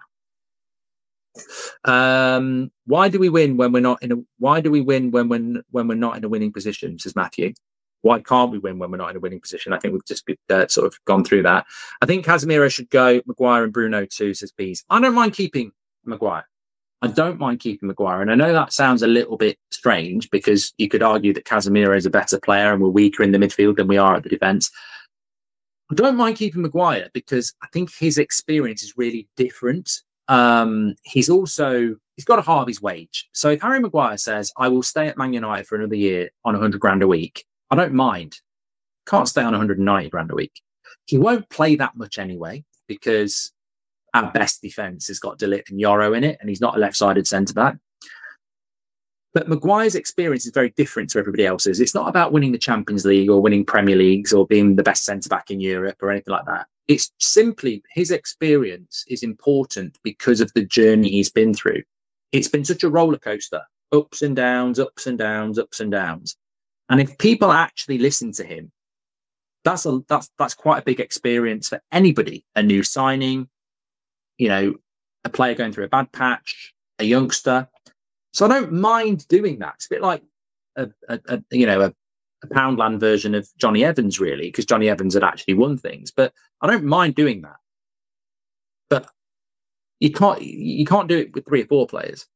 Why do we win when we're not in a winning position, says Matthew? Why can't we win when we're not in a winning position? I think we've just sort of gone through that. I think Casemiro should go, Maguire and Bruno too, says Pease. I don't mind keeping Maguire. And I know that sounds a little bit strange, because you could argue that Casemiro is a better player and we're weaker in the midfield than we are at the defence. I don't mind keeping Maguire because I think his experience is really different. He's got a half his wage. So if Harry Maguire says, I will stay at Man United for another year on 100 grand a week, I don't mind. Can't stay on 190 grand a week. He won't play that much anyway, because our best defence has got De Ligt and Yoro in it, and he's not a left-sided centre-back. But Maguire's experience is very different to everybody else's. It's not about winning the Champions League or winning Premier Leagues or being the best centre-back in Europe or anything like that. It's simply his experience is important because of the journey he's been through. It's been such a roller coaster, ups and downs, ups and downs, ups and downs. And if people actually listen to him, that's quite a big experience for anybody. A new signing, a player going through a bad patch, a youngster. So I don't mind doing that. It's a bit like a Poundland version of Johnny Evans, really, because Johnny Evans had actually won things. But I don't mind doing that. But you can't do it with 3 or 4 players.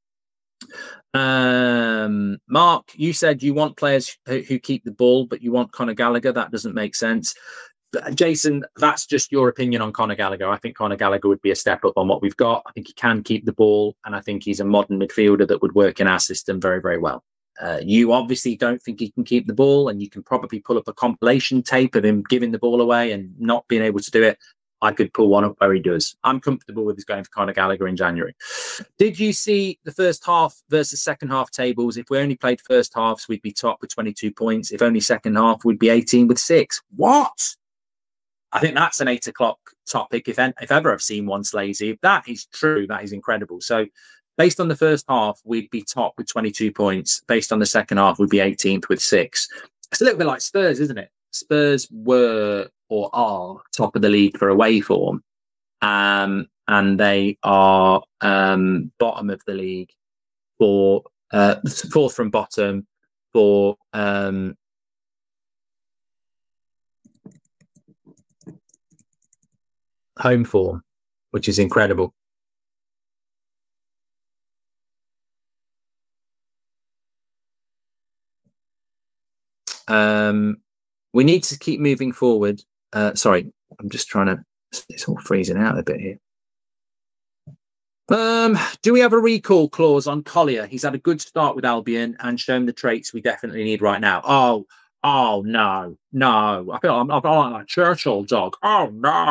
Mark, you said you want players who keep the ball, but you want Conor Gallagher. That doesn't make sense. Jason, that's just your opinion on Conor Gallagher. I think Conor Gallagher would be a step up on what we've got. I think he can keep the ball, and I think he's a modern midfielder that would work in our system very, very well. You obviously don't think he can keep the ball, and you can probably pull up a compilation tape of him giving the ball away and not being able to do it. I could pull one up where he does. I'm comfortable with his going for Conor Gallagher in January. Did you see the first half versus second half tables? If we only played first halves, we'd be top with 22 points. If only second half, we'd be 18 with 6. What? I think that's an 8 o'clock topic. If ever I've seen one, Slazy. If that is true, that is incredible. So based on the first half, we'd be top with 22 points. Based on the second half, we'd be 18th with 6. It's a little bit like Spurs, isn't it? Spurs were or are top of the league for away form. And they are bottom of the league for 4th from bottom for home form, which is incredible. We need to keep moving forward. Sorry, I'm just trying to... It's all freezing out a bit here. Do we have a recall clause on Collier? He's had a good start with Albion and shown the traits we definitely need right now. Oh, no. I feel I'm like a Churchill dog. Oh,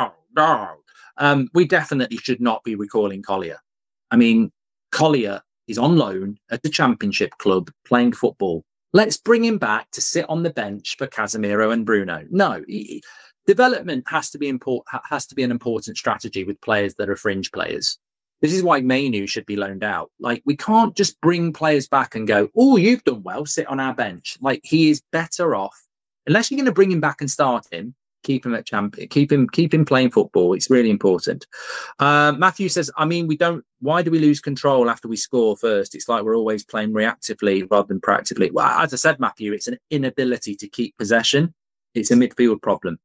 no. We definitely should not be recalling Collier. I mean, Collier is on loan at the Championship club playing football. Let's bring him back to sit on the bench for Casemiro and Bruno. No, development has to be an important strategy with players that are fringe players. This is why Mainu should be loaned out. Like, we can't just bring players back and go, oh, you've done well, sit on our bench. Like, he is better off, unless you're going to bring him back and start him, keep him at champion, keep him playing football. It's really important. Matthew says, why do we lose control after we score first? It's like we're always playing reactively rather than proactively. Well, as I said, Matthew, it's an inability to keep possession. It's a midfield problem.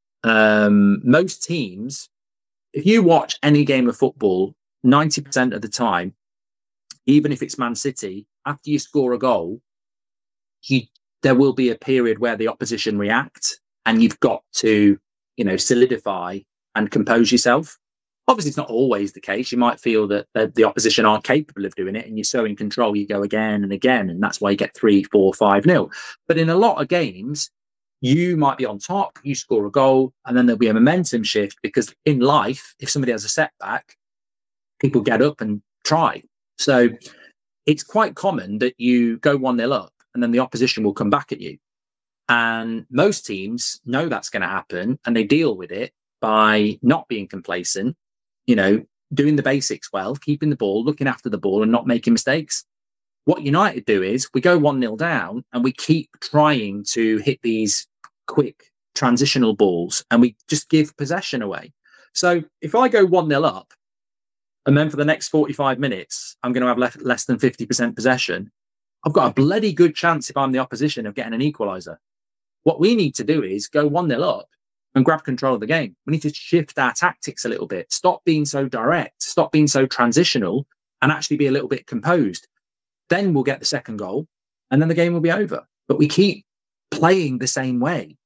Most teams, if you watch any game of football, 90% of the time, even if it's Man City, after you score a goal, there will be a period where the opposition react, and you've got to, solidify and compose yourself. Obviously, it's not always the case. You might feel that the opposition aren't capable of doing it, and you're so in control, you go again and again, and that's why you get 3, 4, 5-0. But in a lot of games, you might be on top, you score a goal, and then there'll be a momentum shift, because in life, if somebody has a setback, people get up and try. So it's quite common that you go 1-0 up and then the opposition will come back at you. And most teams know that's going to happen, and they deal with it by not being complacent, doing the basics well, keeping the ball, looking after the ball and not making mistakes. What United do is we go 1-0 down and we keep trying to hit these quick transitional balls, and we just give possession away. So if I go 1-0 up, and then for the next 45 minutes, I'm going to have less than 50% possession, I've got a bloody good chance, if I'm the opposition, of getting an equaliser. What we need to do is go 1-0 up and grab control of the game. We need to shift our tactics a little bit. Stop being so direct, stop being so transitional, and actually be a little bit composed. Then we'll get the second goal, and then the game will be over. But we keep playing the same way.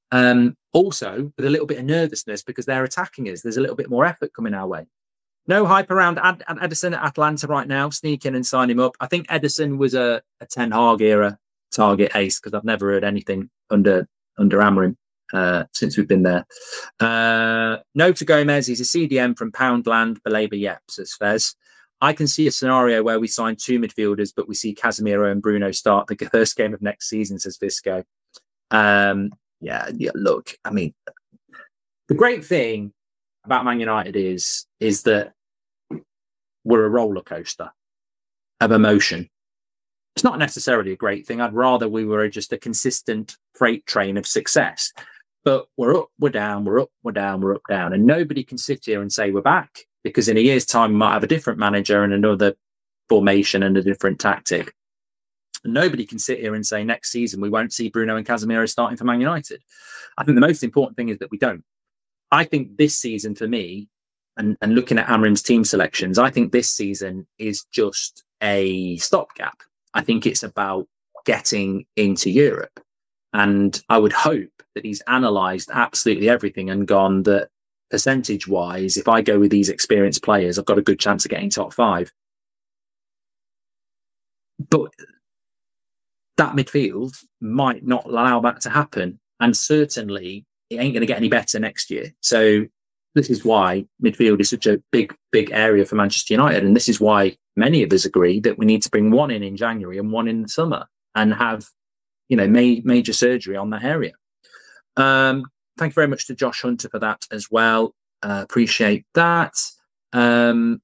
Also, with a little bit of nervousness because they're attacking us. There's a little bit more effort coming our way. No hype around Ederson at Atlanta right now. Sneak in and sign him up. I think Ederson was a Ten Hag era target ace, because I've never heard anything under Amorim since we've been there. No to Gomez. He's a CDM from Poundland. Belabor Yep, says Fez. I can see a scenario where we sign 2 midfielders, but we see Casemiro and Bruno start the first game of next season, says Visco. Look, I mean, the great thing about Man United is that we're a roller coaster of emotion. It's not necessarily a great thing. I'd rather we were just a consistent freight train of success. But we're up, we're down, we're up, we're down, we're up, down. And nobody can sit here and say we're back, because in a year's time, we might have a different manager and another formation and a different tactic. And nobody can sit here and say next season we won't see Bruno and Casemiro starting for Man United. I think the most important thing is that we don't. I think this season for me, and looking at Amorim's team selections, I think this season is just a stopgap. I think it's about getting into Europe. And I would hope that he's analysed absolutely everything and gone that percentage-wise, if I go with these experienced players, I've got a good chance of getting top 5. But that midfield might not allow that to happen. And certainly it ain't going to get any better next year. So this is why midfield is such a big area for Manchester United. And this is why many of us agree that we need to bring one in January and one in the summer and have, major surgery on that area. Thank you very much to Josh Hunter for that as well. Appreciate that. Done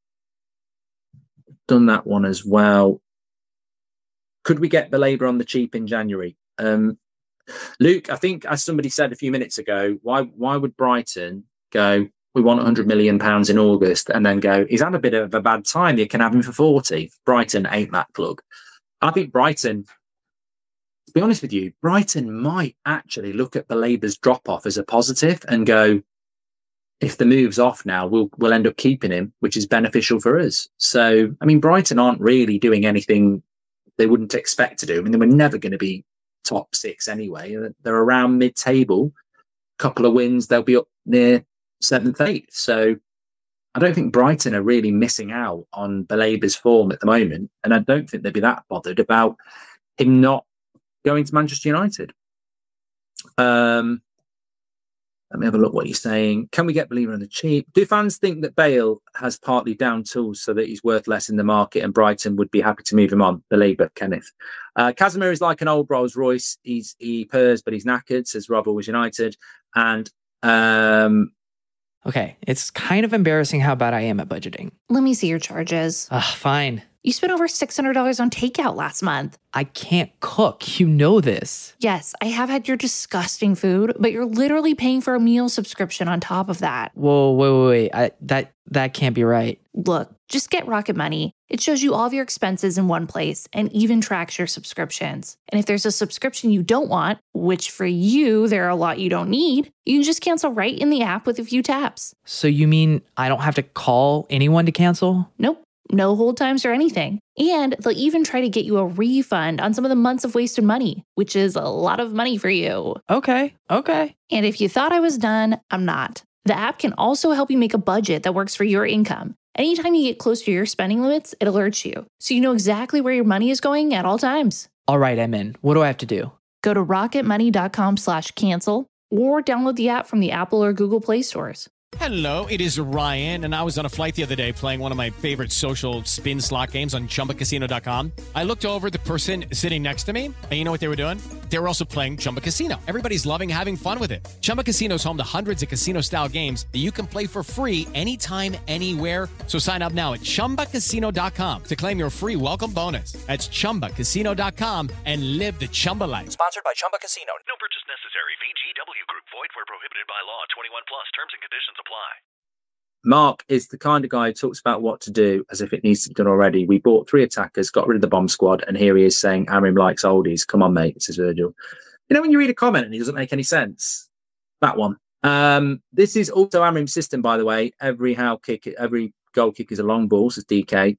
that one as well. Could we get Belabor on the cheap in January? Luke, I think as somebody said a few minutes ago, why would Brighton go, we want £100 million in August, and then go, he's had a bit of a bad time, you can have him for 40. Brighton ain't that club. I think Brighton, to be honest with you, Brighton might actually look at Belabor's drop-off as a positive and go, if the move's off now, we'll end up keeping him, which is beneficial for us. So, I mean, Brighton aren't really doing anything they wouldn't expect to do. I mean, they were never going to be top 6 anyway. They're around mid-table. Couple of wins, they'll be up near 7th, 8th. So I don't think Brighton are really missing out on Balaba's form at the moment. And I don't think they'd be that bothered about him not going to Manchester United. Let me have a look what you're saying. Can we get Believer on the cheap? Do fans think that Bale has partly down tools so that he's worth less in the market and Brighton would be happy to move him on? Believer, Kenneth. Casemiro is like an old Rolls Royce. He purrs, but he's knackered, says Rob was United. And okay, it's kind of embarrassing how bad I am at budgeting. Let me see your charges. Fine. You spent over $600 on takeout last month. I can't cook. You know this. Yes, I have had your disgusting food, but you're literally paying for a meal subscription on top of that. Whoa, wait. That can't be right. Look, just get Rocket Money. It shows you all of your expenses in one place and even tracks your subscriptions. And if there's a subscription you don't want, which for you, there are a lot you don't need, you can just cancel right in the app with a few taps. So you mean I don't have to call anyone to cancel? Nope. No hold times or anything. And they'll even try to get you a refund on some of the months of wasted money, which is a lot of money for you. Okay. And if you thought I was done, I'm not. The app can also help you make a budget that works for your income. Anytime you get close to your spending limits, it alerts you, so you know exactly where your money is going at all times. All right, I'm in. What do I have to do? Go to rocketmoney.com/cancel or download the app from the Apple or Google Play stores. Hello, it is Ryan, and I was on a flight the other day playing one of my favorite social spin slot games on ChumbaCasino.com. I looked over at the person sitting next to me, and you know what they were doing? They were also playing Chumba Casino. Everybody's loving having fun with it. Chumba Casino is home to hundreds of casino-style games that you can play for free anytime, anywhere. So sign up now at ChumbaCasino.com to claim your free welcome bonus. That's ChumbaCasino.com and live the Chumba life. Sponsored by Chumba Casino. No purchase necessary. VGW Group. Void where prohibited by law. 21 plus. Terms and conditions apply. Mark is the kind of guy who talks about what to do as if it needs to be done already. We bought 3 attackers, got rid of the bomb squad, and here he is saying Amrim likes oldies. Come on, mate, says Virgil. You know when you read a comment and it doesn't make any sense? That one. This is also Amrim's system, by the way. Every goal kick is a long ball, says DK.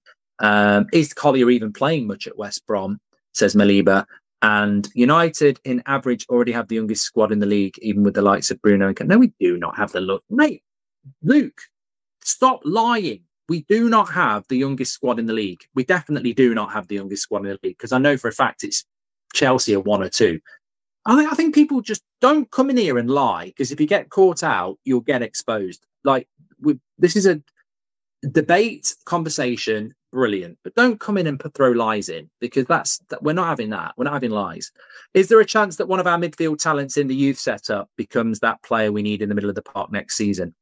Is Collier even playing much at West Brom, says Maliba. And United, in average, already have the youngest squad in the league, even with the likes of Bruno and... No, we do not have the look. Mate, Luke, stop lying. We do not have the youngest squad in the league. We definitely do not have the youngest squad in the league, because I know for a fact it's Chelsea are 1 or 2. I think people just don't come in here and lie, because if you get caught out, you'll get exposed. This is a debate, conversation, brilliant, but don't come in and throw lies in, because we're not having that. We're not having lies. Is there a chance that one of our midfield talents in the youth setup becomes that player we need in the middle of the park next season?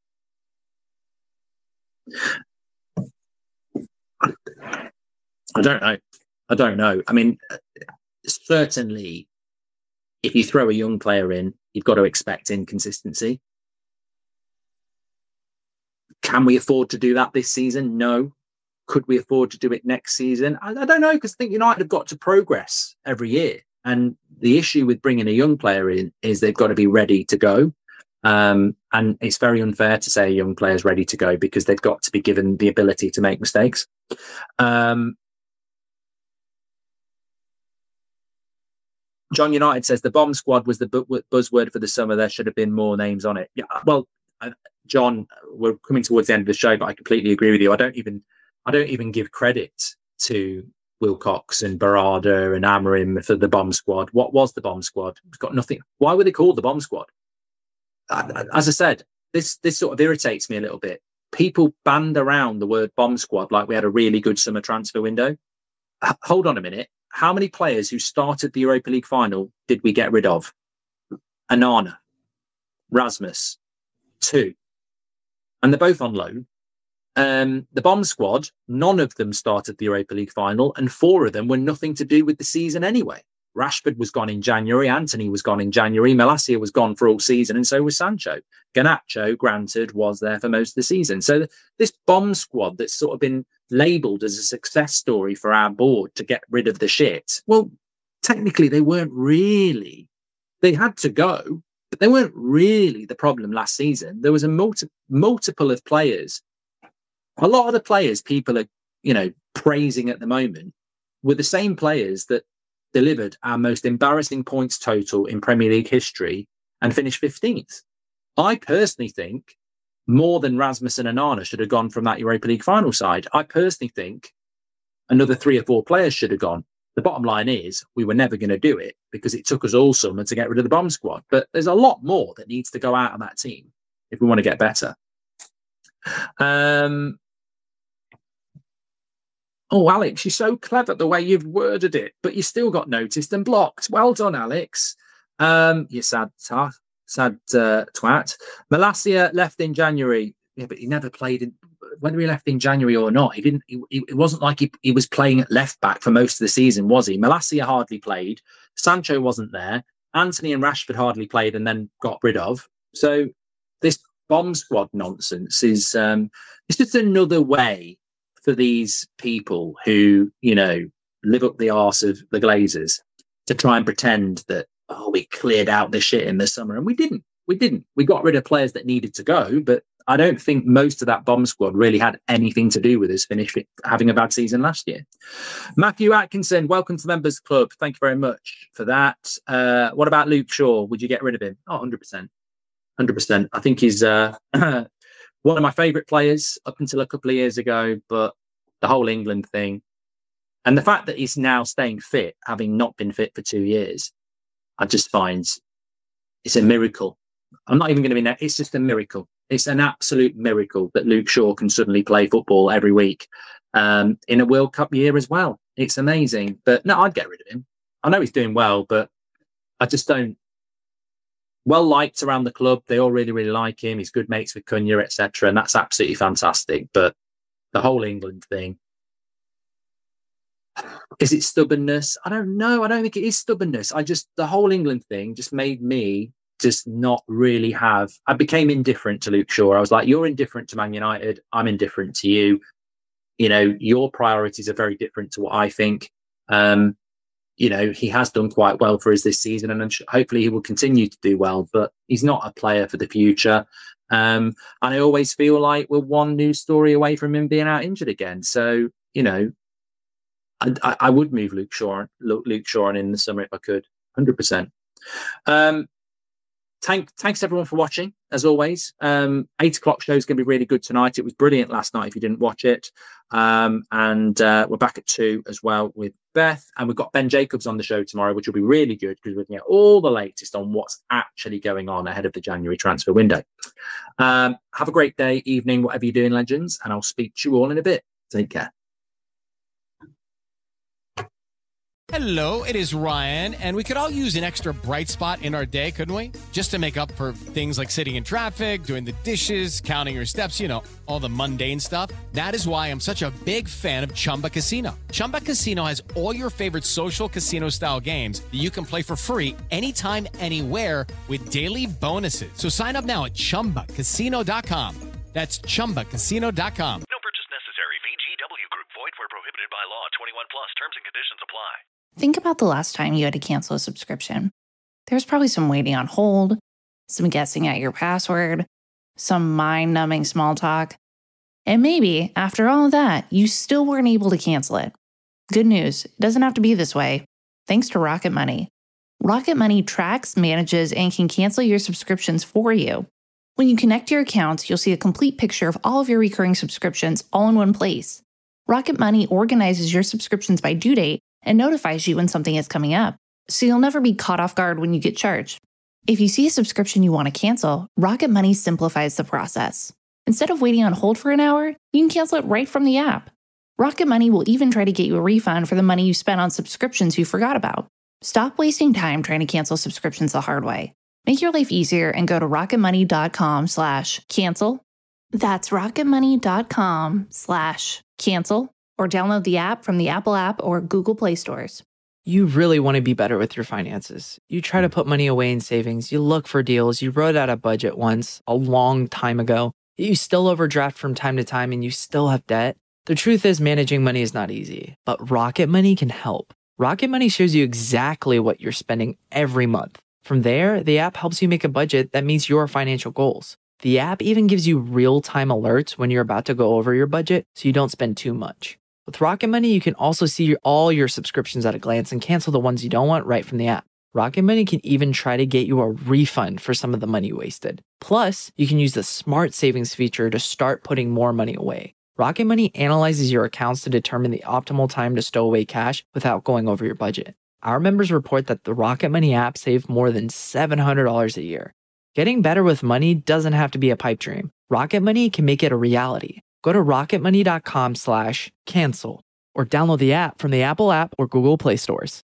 I don't know. I mean, certainly if you throw a young player in, you've got to expect inconsistency. Can we afford to do that this season? No. Could we afford to do it next season? I don't know, because I think United have got to progress every year. And the issue with bringing a young player in is they've got to be ready to go. And it's very unfair to say a young player is ready to go, because they've got to be given the ability to make mistakes. John United says the bomb squad was the buzzword for the summer. There should have been more names on it. Yeah, well, John, we're coming towards the end of the show, but I completely agree with you. I don't even give credit to Wilcox and Barada and Amorim for the bomb squad. What was the bomb squad? It's got nothing. Why were they called the bomb squad? As I said, this sort of irritates me a little bit. People band around the word bomb squad like we had a really good summer transfer window. Hold on a minute. How many players who started the Europa League final did we get rid of? Anana, Rasmus, 2. And they're both on loan. The bomb squad, none of them started the Europa League final, and 4 of them were nothing to do with the season anyway. Rashford was gone in January, Anthony was gone in January, Malacia was gone for all season, and so was Sancho. Garnacho, granted, was there for most of the season. So this bomb squad that's sort of been labelled as a success story for our board to get rid of the shit, well, technically they weren't really. They had to go, but they weren't really the problem last season. There was a multiple of players. A lot of the players people are, praising at the moment were the same players that delivered our most embarrassing points total in Premier League history and finished 15th. I personally think more than Rasmussen and Onana should have gone from that Europa League final side. I personally think another 3 or 4 players should have gone. The bottom line is we were never going to do it because it took us all summer to get rid of the bomb squad. But there's a lot more that needs to go out of that team if we want to get better. Oh, Alex, you're so clever the way you've worded it, but you still got noticed and blocked. Well done, Alex. You sad twat. Malacia left in January. Yeah, but he never played in, whether he left in January or not. He didn't. It wasn't like he was playing at left back for most of the season, was he? Malacia hardly played. Sancho wasn't there. Anthony and Rashford hardly played and then got rid of. So this bomb squad nonsense is it's just another way for these people who, you know, live up the arse of the Glazers to try and pretend that, oh, we cleared out this shit in the summer. And we didn't. We got rid of players that needed to go, but I don't think most of that bomb squad really had anything to do with us having a bad season last year. Matthew Atkinson, welcome to the Members Club. Thank you very much for that. What about Luke Shaw? Would you get rid of him? Oh, 100%. 100%. I think he's one of my favourite players up until a couple of years ago, but the whole England thing and the fact that he's now staying fit, having not been fit for 2 years, I just find it's a miracle. I'm not even going to be there. It's just a miracle. It's an absolute miracle that Luke Shaw can suddenly play football every week in a World Cup year as well. It's amazing. But no, I'd get rid of him. I know he's doing well, but I just don't. Well liked around the club. They all really, really like him. He's good mates with Cunha, etc. And that's absolutely fantastic. But the whole England thing, is it stubbornness? I don't know. I don't think it is stubbornness. The whole England thing just made me just not really have. I became indifferent to Luke Shaw. I was like, you're indifferent to Man United. I'm indifferent to you. You know, your priorities are very different to what I think. You know, he has done quite well for us this season, and hopefully he will continue to do well, but he's not a player for the future. And I always feel like we're one news story away from him being out injured again. So, you know, I would move Luke Shaw on in the summer if I could, 100%. Thanks everyone for watching. As always, 8:00 show is going to be really good tonight. It was brilliant last night if you didn't watch it. And we're back at 2 as well with Beth, and we've got Ben Jacobs on the show tomorrow, which will be really good because we're going to get all the latest on what's actually going on ahead of the January transfer window. Have a great day, evening, whatever you're doing, legends, and I'll speak to you all in a bit. Take care. Hello, it is Ryan, and we could all use an extra bright spot in our day, couldn't we? Just to make up for things like sitting in traffic, doing the dishes, counting your steps, you know, all the mundane stuff. That is why I'm such a big fan of Chumba Casino. Chumba Casino has all your favorite social casino-style games that you can play for free anytime, anywhere with daily bonuses. So sign up now at ChumbaCasino.com. That's ChumbaCasino.com. No purchase necessary. VGW Group. Void where prohibited by law. 21 plus. Terms and conditions apply. Think about the last time you had to cancel a subscription. There's probably some waiting on hold, some guessing at your password, some mind-numbing small talk. And maybe, after all of that, you still weren't able to cancel it. Good news, it doesn't have to be this way. Thanks to Rocket Money. Rocket Money tracks, manages, and can cancel your subscriptions for you. When you connect your accounts, you'll see a complete picture of all of your recurring subscriptions all in one place. Rocket Money organizes your subscriptions by due date and notifies you when something is coming up, so you'll never be caught off guard when you get charged. If you see a subscription you want to cancel, Rocket Money simplifies the process. Instead of waiting on hold for an hour, you can cancel it right from the app. Rocket Money will even try to get you a refund for the money you spent on subscriptions you forgot about. Stop wasting time trying to cancel subscriptions the hard way. Make your life easier and go to rocketmoney.com/cancel. That's rocketmoney.com/cancel. Or download the app from the Apple app or Google Play stores. You really want to be better with your finances. You try to put money away in savings. You look for deals. You wrote out a budget once a long time ago. You still overdraft from time to time and you still have debt. The truth is managing money is not easy, but Rocket Money can help. Rocket Money shows you exactly what you're spending every month. From there, the app helps you make a budget that meets your financial goals. The app even gives you real-time alerts when you're about to go over your budget so you don't spend too much. With Rocket Money, you can also see all your subscriptions at a glance and cancel the ones you don't want right from the app. Rocket Money can even try to get you a refund for some of the money you wasted. Plus, you can use the Smart Savings feature to start putting more money away. Rocket Money analyzes your accounts to determine the optimal time to stow away cash without going over your budget. Our members report that the Rocket Money app saved more than $700 a year. Getting better with money doesn't have to be a pipe dream. Rocket Money can make it a reality. Go to rocketmoney.com/cancel or download the app from the Apple app or Google Play stores.